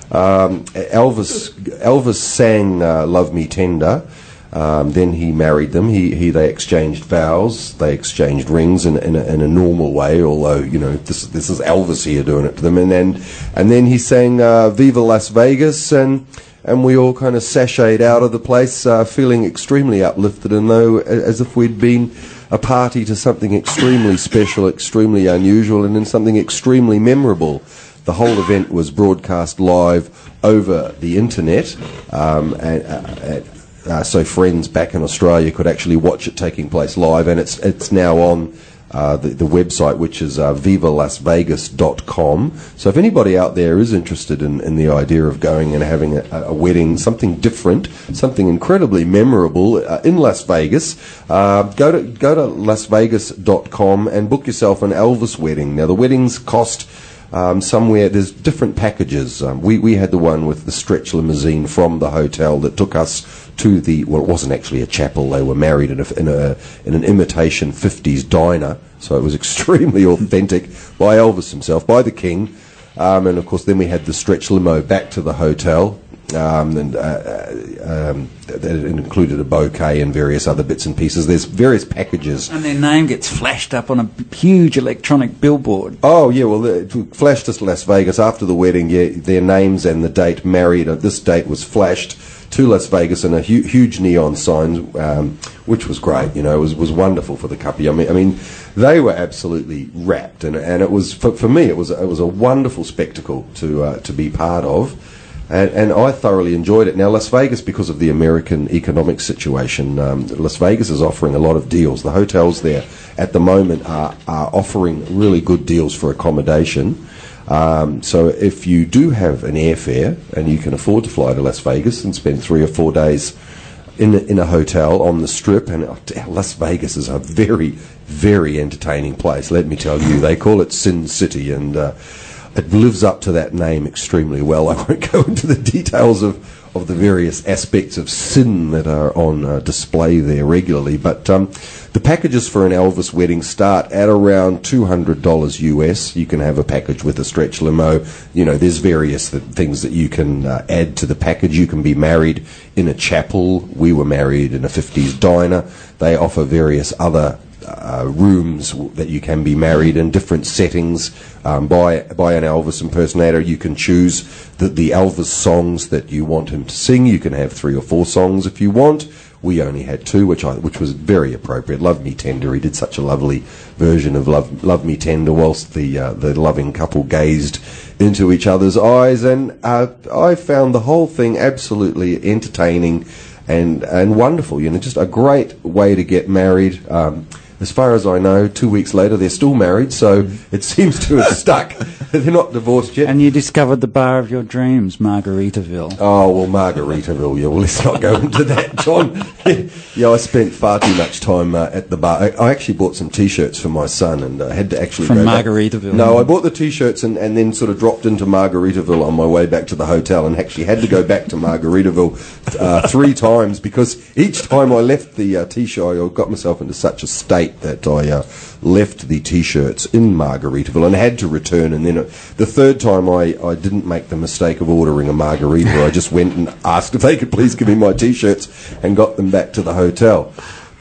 Elvis sang "Love Me Tender." Then he married them. They exchanged vows. They exchanged rings in a normal way. Although this is Elvis here doing it to them. And then he sang "Viva Las Vegas," and we all kind of sashayed out of the place, feeling extremely uplifted, and though as if we'd been a party to something extremely special, extremely unusual, and then something extremely memorable. The whole event was broadcast live over the internet, so friends back in Australia could actually watch it taking place live, and it's now on the website, which is vivalasvegas.com. So if anybody out there is interested in the idea of going and having a wedding, something different, something incredibly memorable in Las Vegas, go to lasvegas.com and book yourself an Elvis wedding. Now the weddings cost somewhere, there's different packages. We had the one with the stretch limousine from the hotel that took us to it wasn't actually a chapel. They were married in an imitation 50s diner, so it was extremely authentic, by Elvis himself, by the King. And of course then we had the stretch limo back to the hotel, and it included a bouquet and various other bits and pieces. There's various packages. And their name gets flashed up on a huge electronic billboard. Oh, yeah, well, it flashed us Las Vegas after the wedding. Yeah, their names and the date married. This date was flashed to Las Vegas in a huge neon sign, which was great. It was wonderful for the couple. I mean, they were absolutely wrapped, and it was for me. It was a wonderful spectacle to be part of. And I thoroughly enjoyed it. Now, Las Vegas, because of the American economic situation, Las Vegas is offering a lot of deals. The hotels there at the moment are offering really good deals for accommodation. So if you do have an airfare and you can afford to fly to Las Vegas and spend 3 or 4 days in a hotel on the Strip, and Las Vegas is a very, very entertaining place, let me tell you. They call it Sin City, and it lives up to that name extremely well. I won't go into the details of the various aspects of sin that are on display there regularly, but the packages for an Elvis wedding start at around $200 US. You can have a package with a stretch limo. There's various things that you can add to the package. You can be married in a chapel. We were married in a 50s diner. They offer various other rooms that you can be married in, different settings, by an Elvis impersonator. You can choose the Elvis songs that you want him to sing. You can have 3 or 4 songs if you want. We only had 2, which was very appropriate. "Love Me Tender." He did such a lovely version of "Love Me Tender" whilst the loving couple gazed into each other's eyes, and I found the whole thing absolutely entertaining and wonderful. Just a great way to get married. As far as I know, 2 weeks later, they're still married, so it seems to have stuck. They're not divorced yet. And you discovered the bar of your dreams, Margaritaville. Oh, well, Margaritaville, yeah. Well, let's not go into that, John. Yeah, I spent far too much time at the bar. I actually bought some T-shirts for my son, and I had to actually From Margaritaville? No, I bought the T-shirts and then sort of dropped into Margaritaville on my way back to the hotel, and actually had to go back to Margaritaville 3 times, because each time I left the T-shirt, I got myself into such a state that I left the T-shirts in Margaritaville and had to return. And then the third time I didn't make the mistake of ordering a margarita. I just went and asked if they could please give me my T-shirts and got them back to the hotel.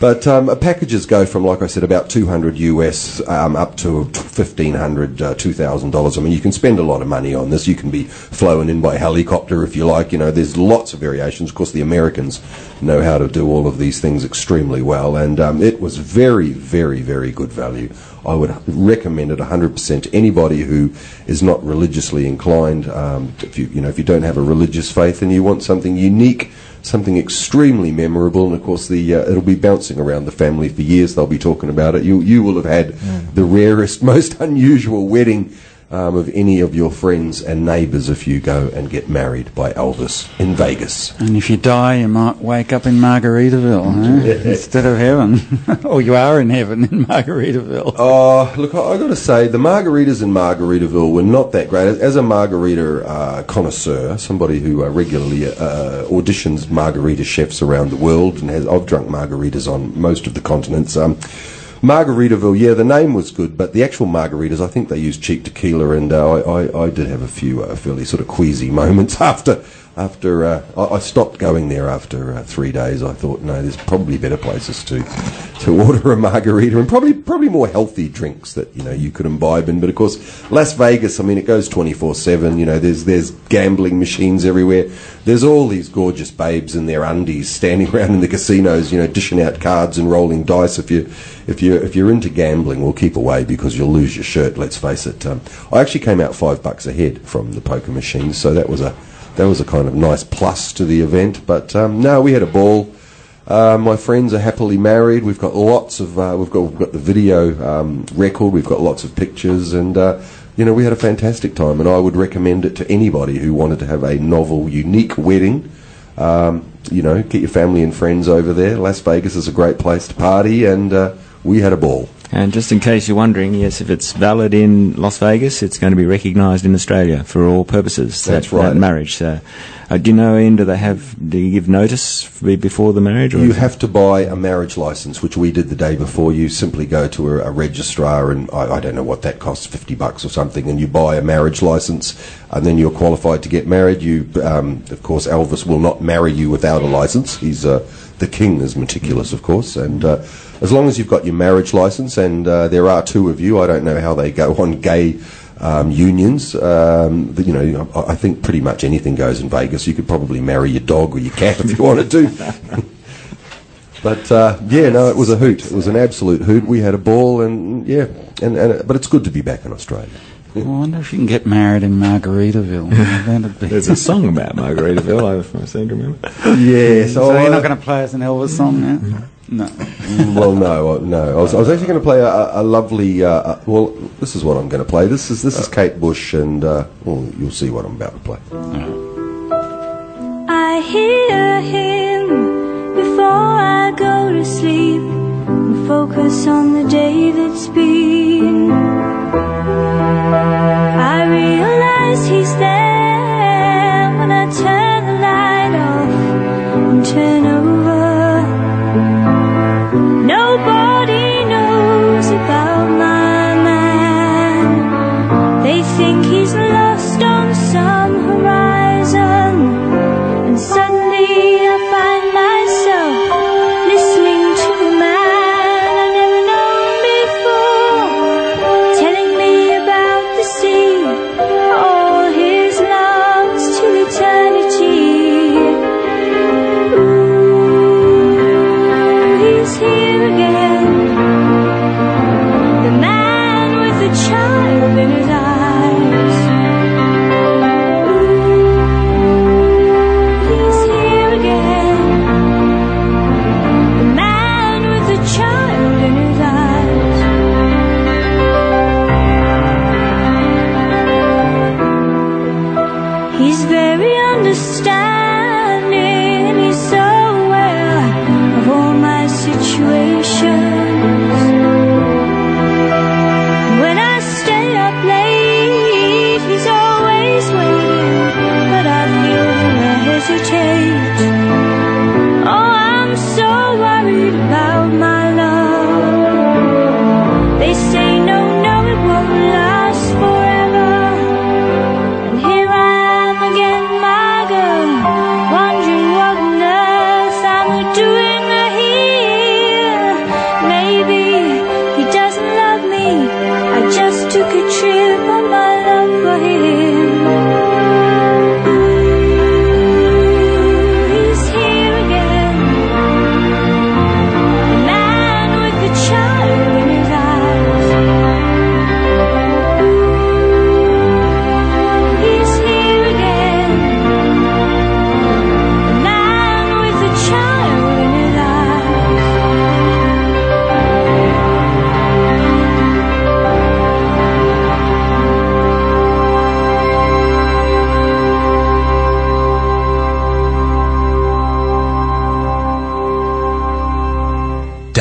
But packages go from, like I said, about $200 US up to $1,500, $2,000. I mean, you can spend a lot of money on this. You can be flown in by helicopter if you like. You know, there's lots of variations. Of course, the Americans know how to do all of these things extremely well, and it was very, very, very good value. I would recommend it 100% to anybody who is not religiously inclined. If you don't have a religious faith and you want something unique, something extremely memorable, and of course it'll be bouncing around the family for years. They'll be talking about it. You will have had the rarest, most unusual wedding of any of your friends and neighbours if you go and get married by Elvis in Vegas. And if you die, you might wake up in Margaritaville instead of heaven. Or you are in heaven in Margaritaville. Oh, look, I got to say, the margaritas in Margaritaville were not that great. As a margarita connoisseur, somebody who regularly auditions margarita chefs around the world, and I've drunk margaritas on most of the continents, Margaritaville, yeah, the name was good, but the actual margaritas, I think they used cheap tequila, and I did have a few fairly sort of queasy moments after I stopped going there after 3 days. I thought, no, there's probably better places to order a margarita, and probably more healthy drinks that you could imbibe in. But of course, Las Vegas, I mean, it goes 24/7. There's gambling machines everywhere. There's all these gorgeous babes in their undies standing around in the casinos, dishing out cards and rolling dice. If you're into gambling, well, keep away, because you'll lose your shirt. Let's face it. I actually came out $5 ahead from the poker machines, so that was a kind of nice plus to the event. But no, we had a ball. My friends are happily married. We've got lots of we've got the video record. We've got lots of pictures, and we had a fantastic time. And I would recommend it to anybody who wanted to have a novel, unique wedding. Get your family and friends over there. Las Vegas is a great place to party, and we had a ball. And just in case you're wondering, yes, if it's valid in Las Vegas, it's going to be recognised in Australia for all purposes. That's right. That marriage. So, do you know, Ian, do you give notice before the marriage? Or you have to buy a marriage licence, which we did the day before. You simply go to a registrar, and I don't know what that costs, $50 or something, and you buy a marriage licence, and then you're qualified to get married. Of course, Elvis will not marry you without a licence. He's the king is meticulous, of course, and as long as you've got your marriage licence, and there are two of you, I don't know how they go on gay unions. I think pretty much anything goes in Vegas. You could probably marry your dog or your cat if you wanted to. But it was a hoot. It was an absolute hoot. We had a ball, and but it's good to be back in Australia. I wonder if you can get married in Margaritaville. There's a song about Margaritaville, I seem to remember. Yes. So you're not going to play us an Elvis song now? No. Well, no. I was actually going to play a lovely. This is what I'm going to play. This is Kate Bush, and you'll see what I'm about to play. I hear him before I go to sleep and focus on the day that's been. I realize he's there when I turn the light off and turn over. Nobody knows about my man. They think he's lost on some horizon, and suddenly I find myself listening to a man I've never known before.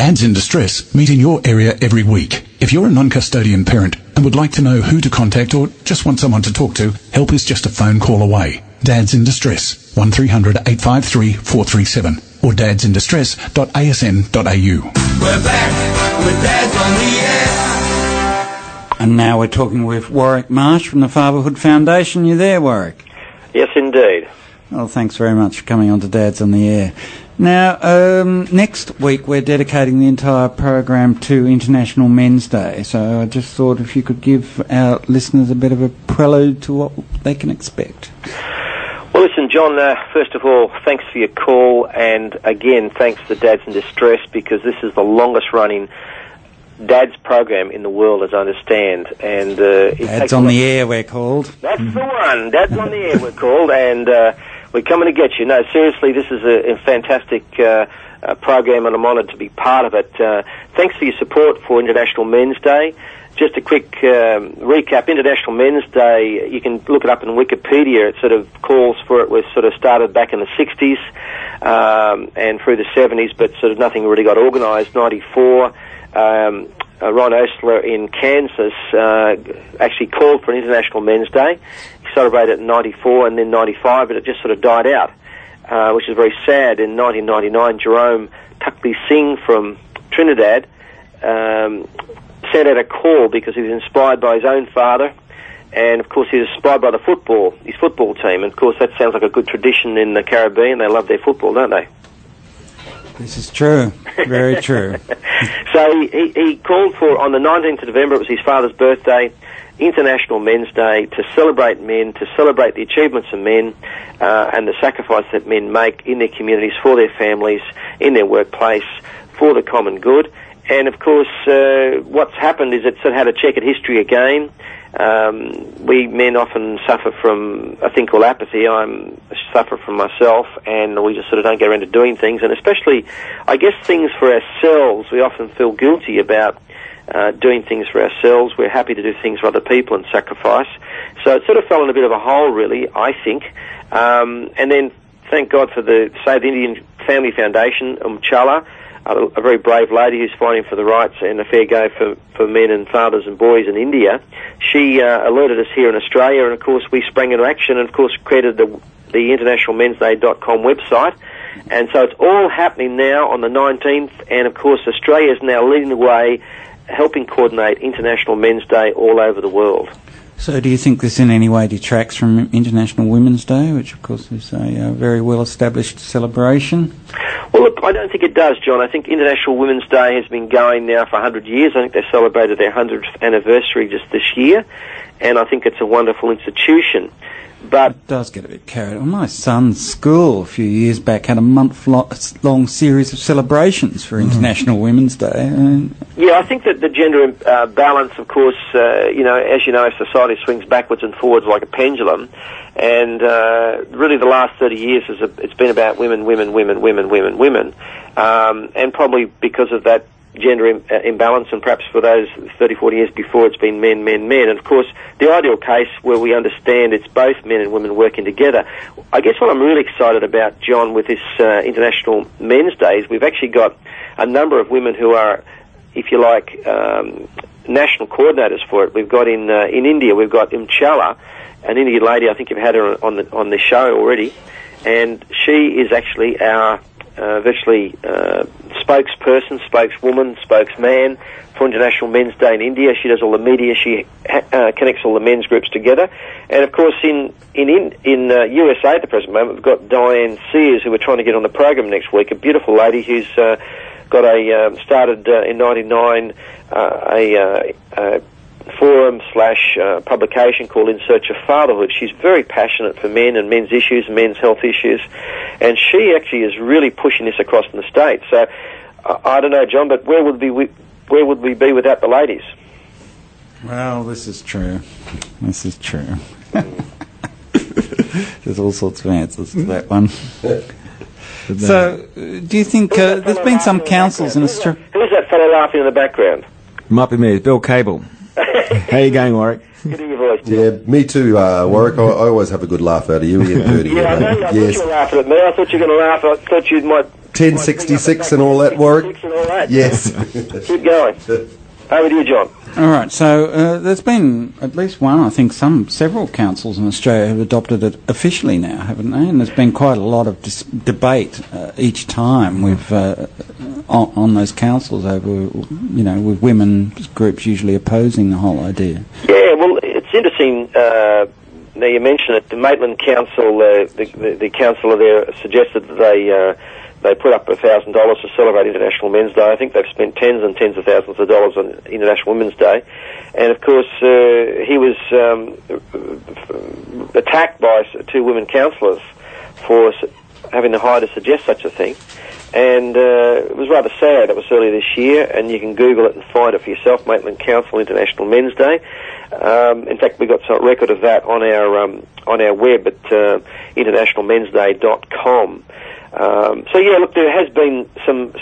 Dads in Distress meet in your area every week. If you're a non-custodian parent and would like to know who to contact or just want someone to talk to, help is just a phone call away. Dads in Distress, 1300 853 437 or dadsindistress.asn.au. We're back with Dads on the Air. And now we're talking with Warwick Marsh from the Fatherhood Foundation. You there, Warwick? Yes, indeed. Well, thanks very much for coming on to Dads on the Air. Now, next week we're dedicating the entire program to International Men's Day, so I just thought if you could give our listeners a bit of a prelude to what they can expect. Well, listen, John, first of all, thanks for your call, and again, thanks to Dads in Distress, because this is the longest-running Dads program in the world, as I understand. And Dads on the Air, we're called. That's the one. Dads on the Air, we're called, and we're coming to get you. No, seriously, this is a fantastic program, and I'm honoured to be part of it. Thanks for your support for International Men's Day. Just a quick recap. International Men's Day, you can look it up in Wikipedia. It sort of calls for it. Was sort of started back in the 60s and through the 70s, but sort of nothing really got organised. 94, Ron Osler in Kansas actually called for an International Men's Day. He celebrated it in 94 and then 95, but it just sort of died out, which is very sad. In 1999, Jerome Tuckby Singh from Trinidad sent out a call because he was inspired by his own father, and of course he was inspired by his football team, and of course that sounds like a good tradition in the Caribbean. They love their football, don't they? This is true, very true. So he called for, on the 19th of November, it was his father's birthday, International Men's Day, to celebrate men, to celebrate the achievements of men and the sacrifice that men make in their communities, for their families, in their workplace, for the common good. And, of course, what's happened is it's had a checkered history again. We men often suffer from a thing called apathy. I suffer from myself, and we just sort of don't get around to doing things. And especially, I guess, things for ourselves, we often feel guilty about doing things for ourselves. We're happy to do things for other people and sacrifice. So it sort of fell in a bit of a hole, really, I think. And then, thank God for the Save the Indian Family Foundation, Umchala, a very brave lady who's fighting for the rights and a fair go for men and fathers and boys in India. She alerted us here in Australia, and of course we sprang into action and of course created the internationalmensday.com website. And so it's all happening now on the 19th, and of course Australia is now leading the way, helping coordinate International Men's Day all over the world. So do you think this in any way detracts from International Women's Day, which of course is a very well-established celebration? Well, look, I don't think it does, John. I think International Women's Day has been going now for 100 years. I think they celebrated their 100th anniversary just this year, and I think it's a wonderful institution. But it does get a bit carried on. My son's school a few years back had a month-long series of celebrations for International Women's Day. Yeah, I think that the gender balance, of course, as you know, society swings backwards and forwards like a pendulum, and really the last 30 years it's been about women, and probably because of that gender imbalance, and perhaps for those 30, 40 years before it's been men. And of course, the ideal case where we understand it's both men and women working together. I guess what I'm really excited about, John, with this International Men's Day is we've actually got a number of women who are, if you like, national coordinators for it. We've got in India, we've got Umchala, an Indian lady. I think you've had her on the show already, and she is actually our virtually spokesperson, spokeswoman, spokesman for International Men's Day in India. She does all the media. She connects all the men's groups together. And of course, in USA at the present moment, we've got Diane Sears, who we're trying to get on the program next week. A beautiful lady who's got started in '99 a forum/publication called In Search of Fatherhood. She's very passionate for men and men's issues, men's health issues, and she actually is really pushing this across in the States. So I don't know, John, but where would we be without the ladies? Well, this is true. There's all sorts of answers to that one. So, do you think there's been some councils in Australia? Who's that fellow laughing in the background? Might be me. It's Bill Cable. How you going, Warwick? Good to hear your always do. Yeah, me too, Warwick. I always have a good laugh out of you, Ian Purdy. Yeah, I know. I thought you were laughing at me. I thought you were going to laugh. I thought you might... 1066 and all that, Warwick? And all that. Yes. Keep going. Over to you, John. All right, so there's been at least one, I think several councils in Australia have adopted it officially now, haven't they? And there's been quite a lot of debate each time with on those councils over, with women groups usually opposing the whole idea. Yeah, well, it's interesting. Now you mention it. The Maitland Council, the councillor there suggested that they put up $1,000 to celebrate International Men's Day. I think they've spent tens and tens of thousands of dollars on International Women's Day. And, of course, he was attacked by two women councillors for having the height to suggest such a thing. And it was rather sad. It was earlier this year, and you can Google it and find it for yourself, Maitland Council International Men's Day. In fact, we got some record of that on our web at internationalmensday.com. So yeah, look, there has been some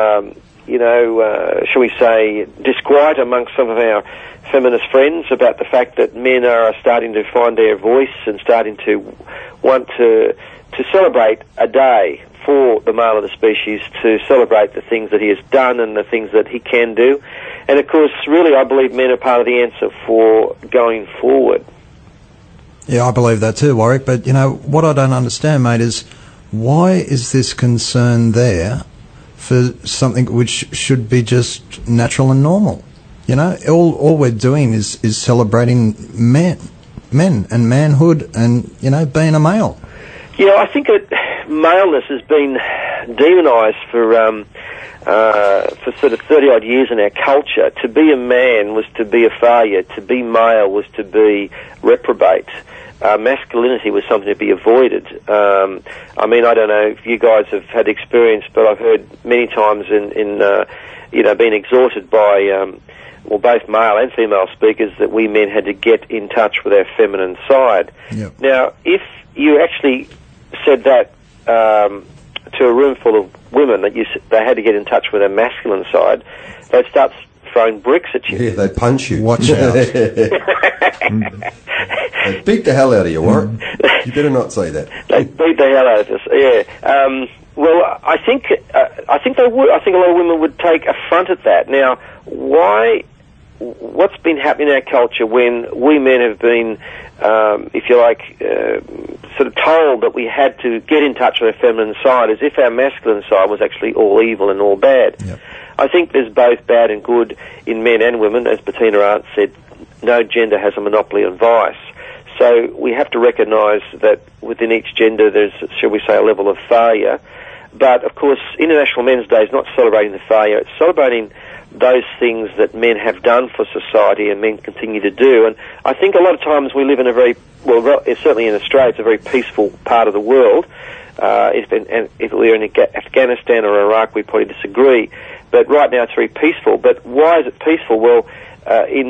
shall we say, disquiet amongst some of our feminist friends about the fact that men are starting to find their voice and starting to want to celebrate a day for the male of the species, to celebrate the things that he has done and the things that he can do. And of course, really, I believe men are part of the answer for going forward. Yeah, I believe that too, Warwick. But, what I don't understand, mate, is why is this concern there for something which should be just natural and normal? All we're doing is celebrating men and manhood and, being a male. Yeah, I think that maleness has been demonised for sort of 30-odd years in our culture. To be a man was to be a failure. To be male was to be reprobate. Masculinity was something to be avoided. I don't know if you guys have had experience, but I've heard many times in being exhorted by both male and female speakers that we men had to get in touch with our feminine side. Yep. Now, if you actually said that to a room full of women, that they had to get in touch with their masculine side, they'd start throwing bricks at you. Yeah, they'd punch you. Watch out. They'd beat the hell out of you, Warwick. You better not say that. They'd beat the hell out of us, yeah. Well, I think they would. I think a lot of women would take affront at that. Now, what's been happening in our culture when we men have been, if you like, sort of told that we had to get in touch with our feminine side, as if our masculine side was actually all evil and all bad. Yep. I think there's both bad and good in men and women. As Bettina Arndt said, no gender has a monopoly on vice. So we have to recognise that within each gender there's, shall we say, a level of failure. But, of course, International Men's Day is not celebrating the failure. It's celebrating those things that men have done for society and men continue to do. And I think a lot of times we live in a very, certainly in Australia, it's a very peaceful part of the world. If we were in Afghanistan or Iraq, we'd probably disagree. But right now it's very peaceful. But why is it peaceful? Well, in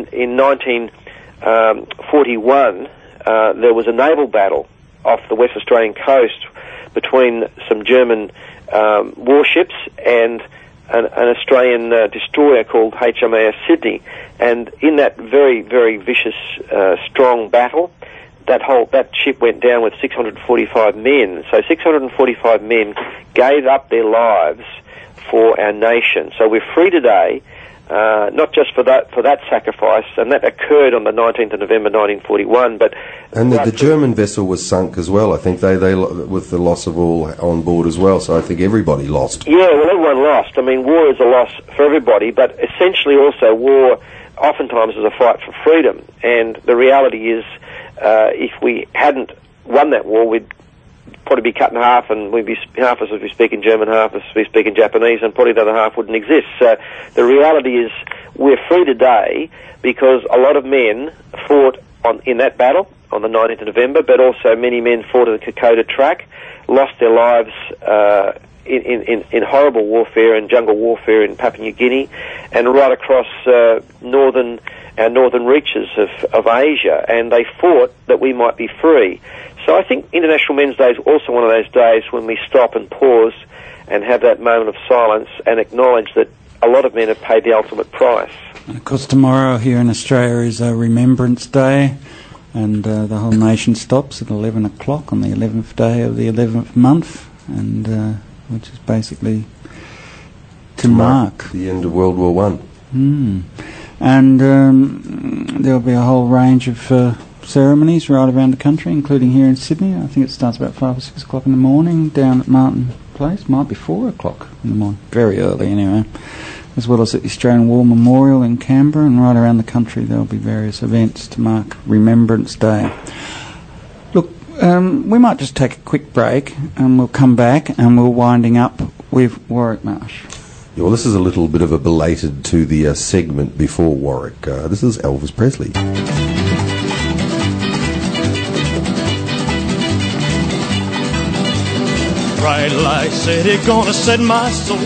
1941, there was a naval battle off the West Australian coast between some German warships and an Australian destroyer called HMAS Sydney. And in that very, very vicious, strong battle, that ship went down with 645 men. So 645 men gave up their lives for our nation. So we're free today, not just for that sacrifice, and that occurred on the 19th of November 1941. But the German vessel was sunk as well. I think they with the loss of all on board as well. So I think everybody lost. Yeah, well, everyone lost. I mean, war is a loss for everybody, but essentially also war oftentimes is a fight for freedom. And the reality is, if we hadn't won that war, we'd probably be cut in half, and half of us would be speaking German, half of us would be speaking Japanese, and probably the other half wouldn't exist. So the reality is we're free today because a lot of men fought in that battle on the 19th of November, but also many men fought at the Kokoda track, lost their lives in horrible warfare and jungle warfare in Papua New Guinea, and right across our northern reaches of Asia, and they fought that we might be free. So I think International Men's Day is also one of those days when we stop and pause and have that moment of silence and acknowledge that a lot of men have paid the ultimate price. Of course, tomorrow here in Australia is a Remembrance Day. And the whole nation stops at 11 o'clock on the 11th day of the 11th month, and which is basically to mark the end of World War One. And there'll be a whole range of ceremonies right around the country, including here in Sydney. I think it starts about 5 or 6 o'clock in the morning down at Martin Place. Might be 4 o'clock in the morning, very early anyway. As well as at the Australian War Memorial in Canberra, and right around the country there'll be various events to mark Remembrance Day. Look, we might just take a quick break and we'll come back and we're winding up with Warwick Marsh. Yeah, well, this is a little bit of a belated to the segment before Warwick. This is Elvis Presley. Bright light city, gonna set my soul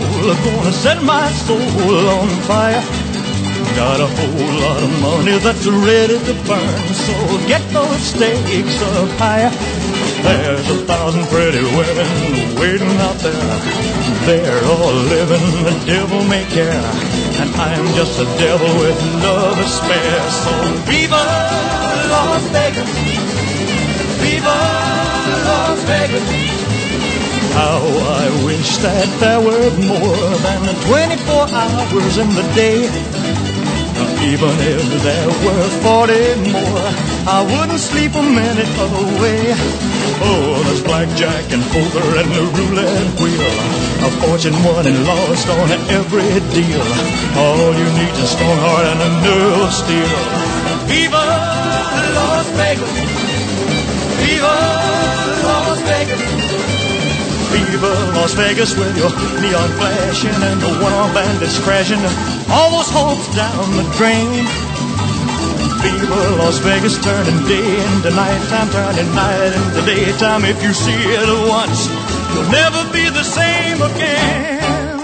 on fire. Got a whole lot of money that's ready to burn, so get those stakes up higher. There's 1,000 pretty women waiting out there. They're all living the devil may care, and I'm just a devil with love to spare. So viva Las Vegas, viva Las Vegas. How I wish that there were more than 24 hours in the day. Even if there were 40 more, I wouldn't sleep a minute away. Oh, there's blackjack and poker and the roulette wheel, a fortune won and lost on every deal. All you need is a strong heart and a nerve of steel. Viva Las Vegas, viva Las Vegas. Viva Las Vegas with your neon flashing and your one-armed bandits crashing, all those hopes down the drain. Viva Las Vegas, turning day into nighttime, turning night into daytime. If you see it once, you'll never be the same again.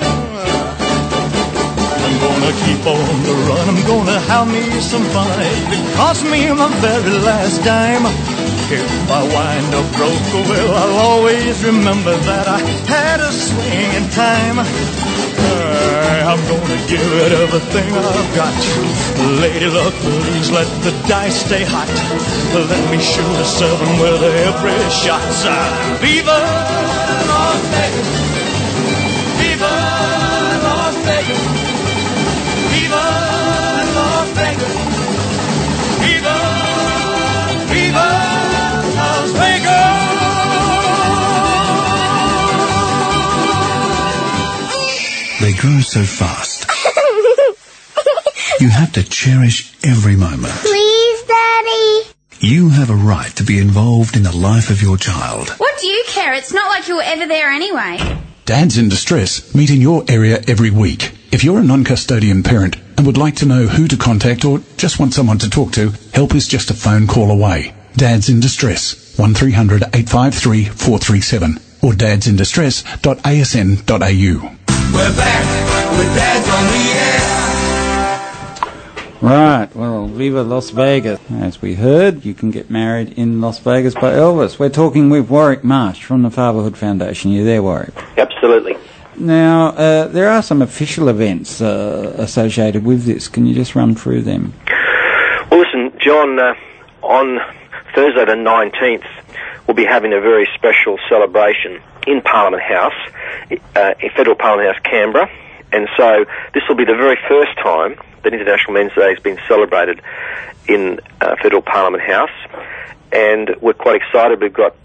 I'm gonna keep on the run, I'm gonna have me some fun. It cost me my very last dime. If I wind up broke, well, I'll always remember that I had a swing in time. I'm gonna give it everything I've got. Lady luck, please let the dice stay hot. Let me shoot a 7 with every shot. Viva Las Vegas, viva Las Vegas, viva Las Vegas, viva, viva. They grow so fast. You have to cherish every moment. Please, Daddy. You have a right to be involved in the life of your child. What do you care? It's not like you were ever there anyway. Dads in Distress meet in your area every week. If you're a non-custodian parent and would like to know who to contact or just want someone to talk to, help is just a phone call away. Dads in Distress, 1300 853 437 or dadsindistress.asn.au. We're back with Dads on the air. Right, well, Viva Las Vegas. As we heard, you can get married in Las Vegas by Elvis. We're talking with Warwick Marsh from the Fatherhood Foundation. You there, Warwick? Absolutely. Now, there are some official events associated with this. Can you just run through them? Well, listen, John, on Thursday the 19th, we'll be having a very special celebration in Parliament House, in Federal Parliament House, Canberra. And so this will be the very first time that International Men's Day has been celebrated in Federal Parliament House. And we're quite excited. We've got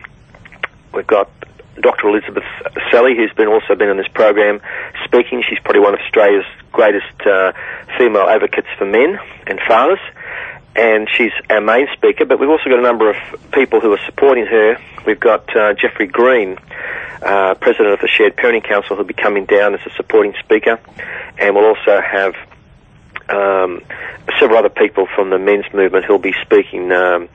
Dr. Elizabeth Sally, who's also been on this program, speaking. She's probably one of Australia's greatest female advocates for men and fathers. And she's our main speaker, but we've also got a number of people who are supporting her. We've got Jeffrey Green, President of the Shared Parenting Council, who'll be coming down as a supporting speaker. And we'll also have several other people from the men's movement who'll be speaking.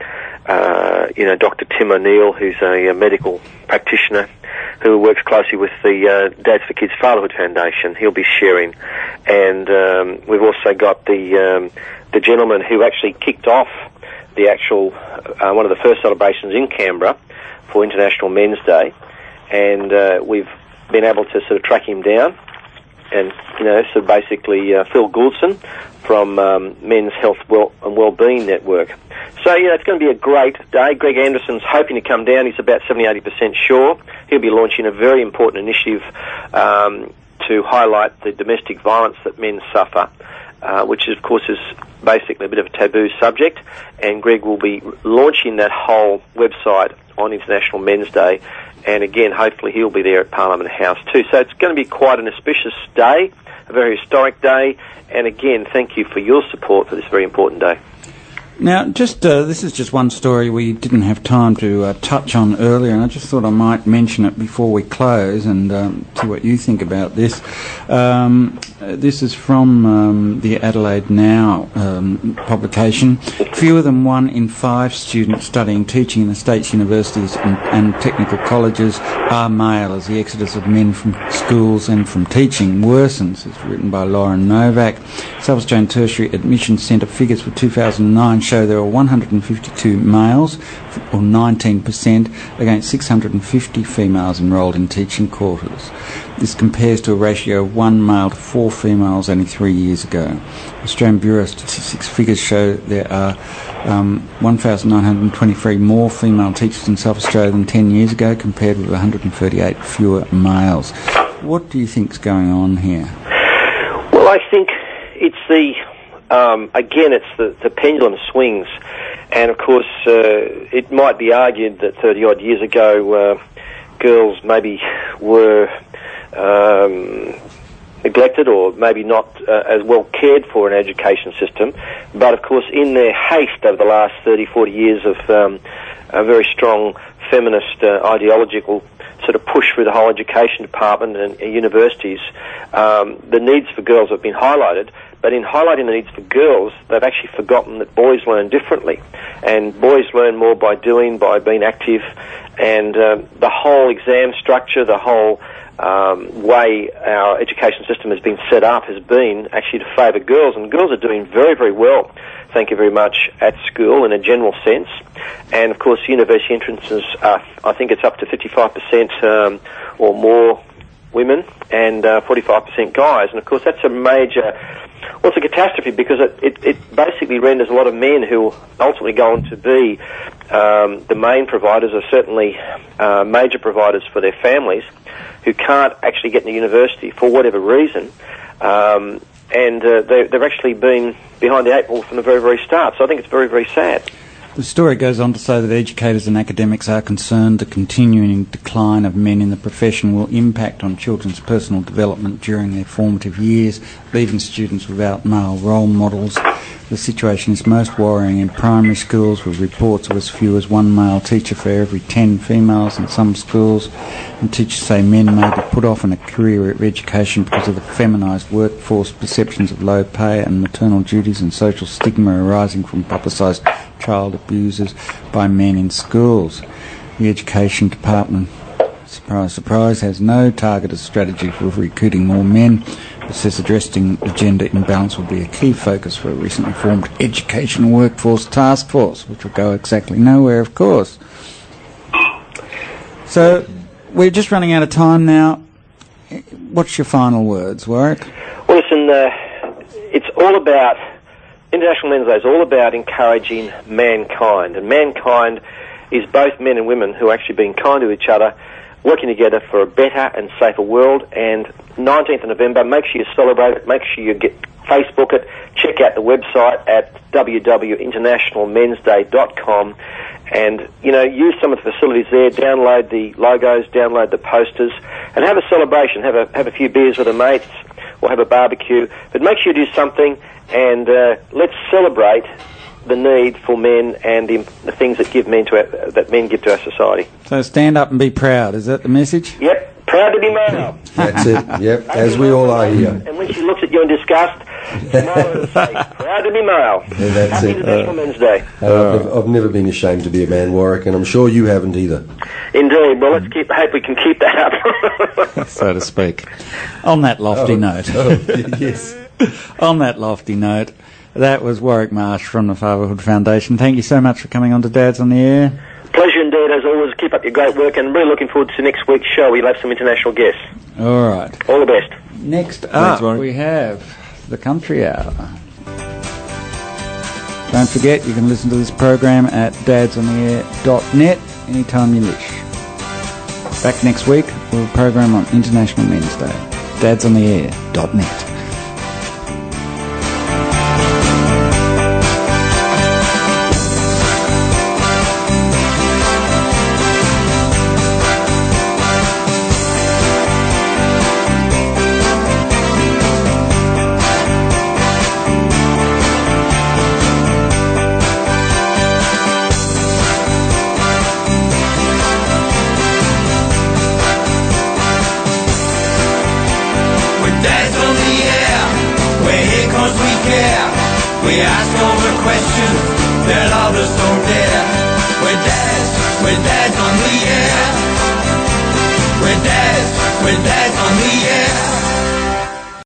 Dr. Tim O'Neill, who's a medical practitioner who works closely with the Dads for Kids Fatherhood Foundation. He'll be sharing. And we've also got the gentleman who actually kicked off the actual one of the first celebrations in Canberra for International Men's Day, and we've been able to sort of track him down, so basically Phil Gouldson from Men's Health and Wellbeing Network. So, it's going to be a great day. Greg Anderson's hoping to come down. He's about 70-80% sure. He'll be launching a very important initiative to highlight the domestic violence that men suffer, which, of course, is basically a bit of a taboo subject. And Greg will be launching that whole website on International Men's Day. And, again, hopefully he'll be there at Parliament House too. So it's going to be quite an auspicious day, a very historic day. And, again, thank you for your support for this very important day. Now, this is just one story we didn't have time to touch on earlier, and I just thought I might mention it before we close and see what you think about this. This is from the Adelaide Now publication. Fewer than 1 in 5 students studying teaching in the state's universities and technical colleges are male, as the exodus of men from schools and from teaching worsens. It's written by Lauren Novak. South Australian Tertiary Admissions Centre figures for 2009 show there were 152 males, or 19%, against 650 females enrolled in teaching courses. This compares to a ratio of 1 male to 4 females only 3 years ago. Australian Bureau of Statistics figures show there are 1,923 more female teachers in South Australia than 10 years ago, compared with 138 fewer males. What do you think's going on here? Well, I think it's the pendulum swings, and of course it might be argued that 30-odd years ago girls maybe were neglected or maybe not as well cared for in an education system, but of course in their haste over the last 30-40 years of a very strong feminist ideological sort of push through the whole education department and universities, the needs for girls have been highlighted. But in highlighting the needs for girls, they've actually forgotten that boys learn differently. And boys learn more by doing, by being active. And the whole exam structure, the whole way our education system has been set up has been actually to favour girls. And girls are doing very, very well, thank you very much, at school in a general sense. And, of course, university entrances are, I think it's up to 55% or more women and 45% guys. And, of course, that's a major... Well, it's a catastrophe because it basically renders a lot of men who ultimately go on to be the main providers, or certainly major providers for their families, who can't actually get into university for whatever reason, and they've actually been behind the 8 ball from the very, very start. So I think it's very, very sad. The story goes on to say that educators and academics are concerned the continuing decline of men in the profession will impact on children's personal development during their formative years, leaving students without male role models. The situation is most worrying in primary schools, with reports of as few as 1 male teacher for every 10 females in some schools. And teachers say men may be put off in a career of education because of the feminised workforce, perceptions of low pay and maternal duties, and social stigma arising from publicised child abuses by men in schools. The Education Department, surprise, surprise, has no targeted strategy for recruiting more men. It says addressing the gender imbalance will be a key focus for a recently formed Education Workforce Task Force, which will go exactly nowhere, of course. So, we're just running out of time now. What's your final words, Warwick? Well, listen, it's all about... International Men's Day is all about encouraging mankind, and mankind is both men and women who are actually being kind to each other, working together for a better and safer world. And 19th of November, make sure you celebrate it, make sure you Facebook it, check out the website at www.internationalmensday.com, and use some of the facilities there, download the logos, download the posters, and have a celebration, have a few beers with the mates, or have a barbecue, but make sure you do something. And let's celebrate the need for men and the things that that men give to our society. So stand up and be proud. Is that the message? Yep, proud to be male. That's it. Yep, as we all are here. And when she looks at you in disgust, smile and say, proud to be male. Yeah, that's Happy International Men's Day. I've never been ashamed to be a man, Warwick, and I'm sure you haven't either. Indeed. Well, hope we can keep that up. So to speak. On that lofty note. Yes. On that lofty note, that was Warwick Marsh from the Fatherhood Foundation. Thank you so much for coming on to Dads on the Air. Pleasure indeed, as always. Keep up your great work, and really looking forward to next week's show. We'll have some international guests. All right. All the best. Next up, we have the Country Hour. Don't forget, you can listen to this program at dadsontheair.net anytime you wish. Back next week with a program on International Men's Day. dadsontheair.net. We ask all the questions that others don't dare. We're dads on the air. We're dads on the air.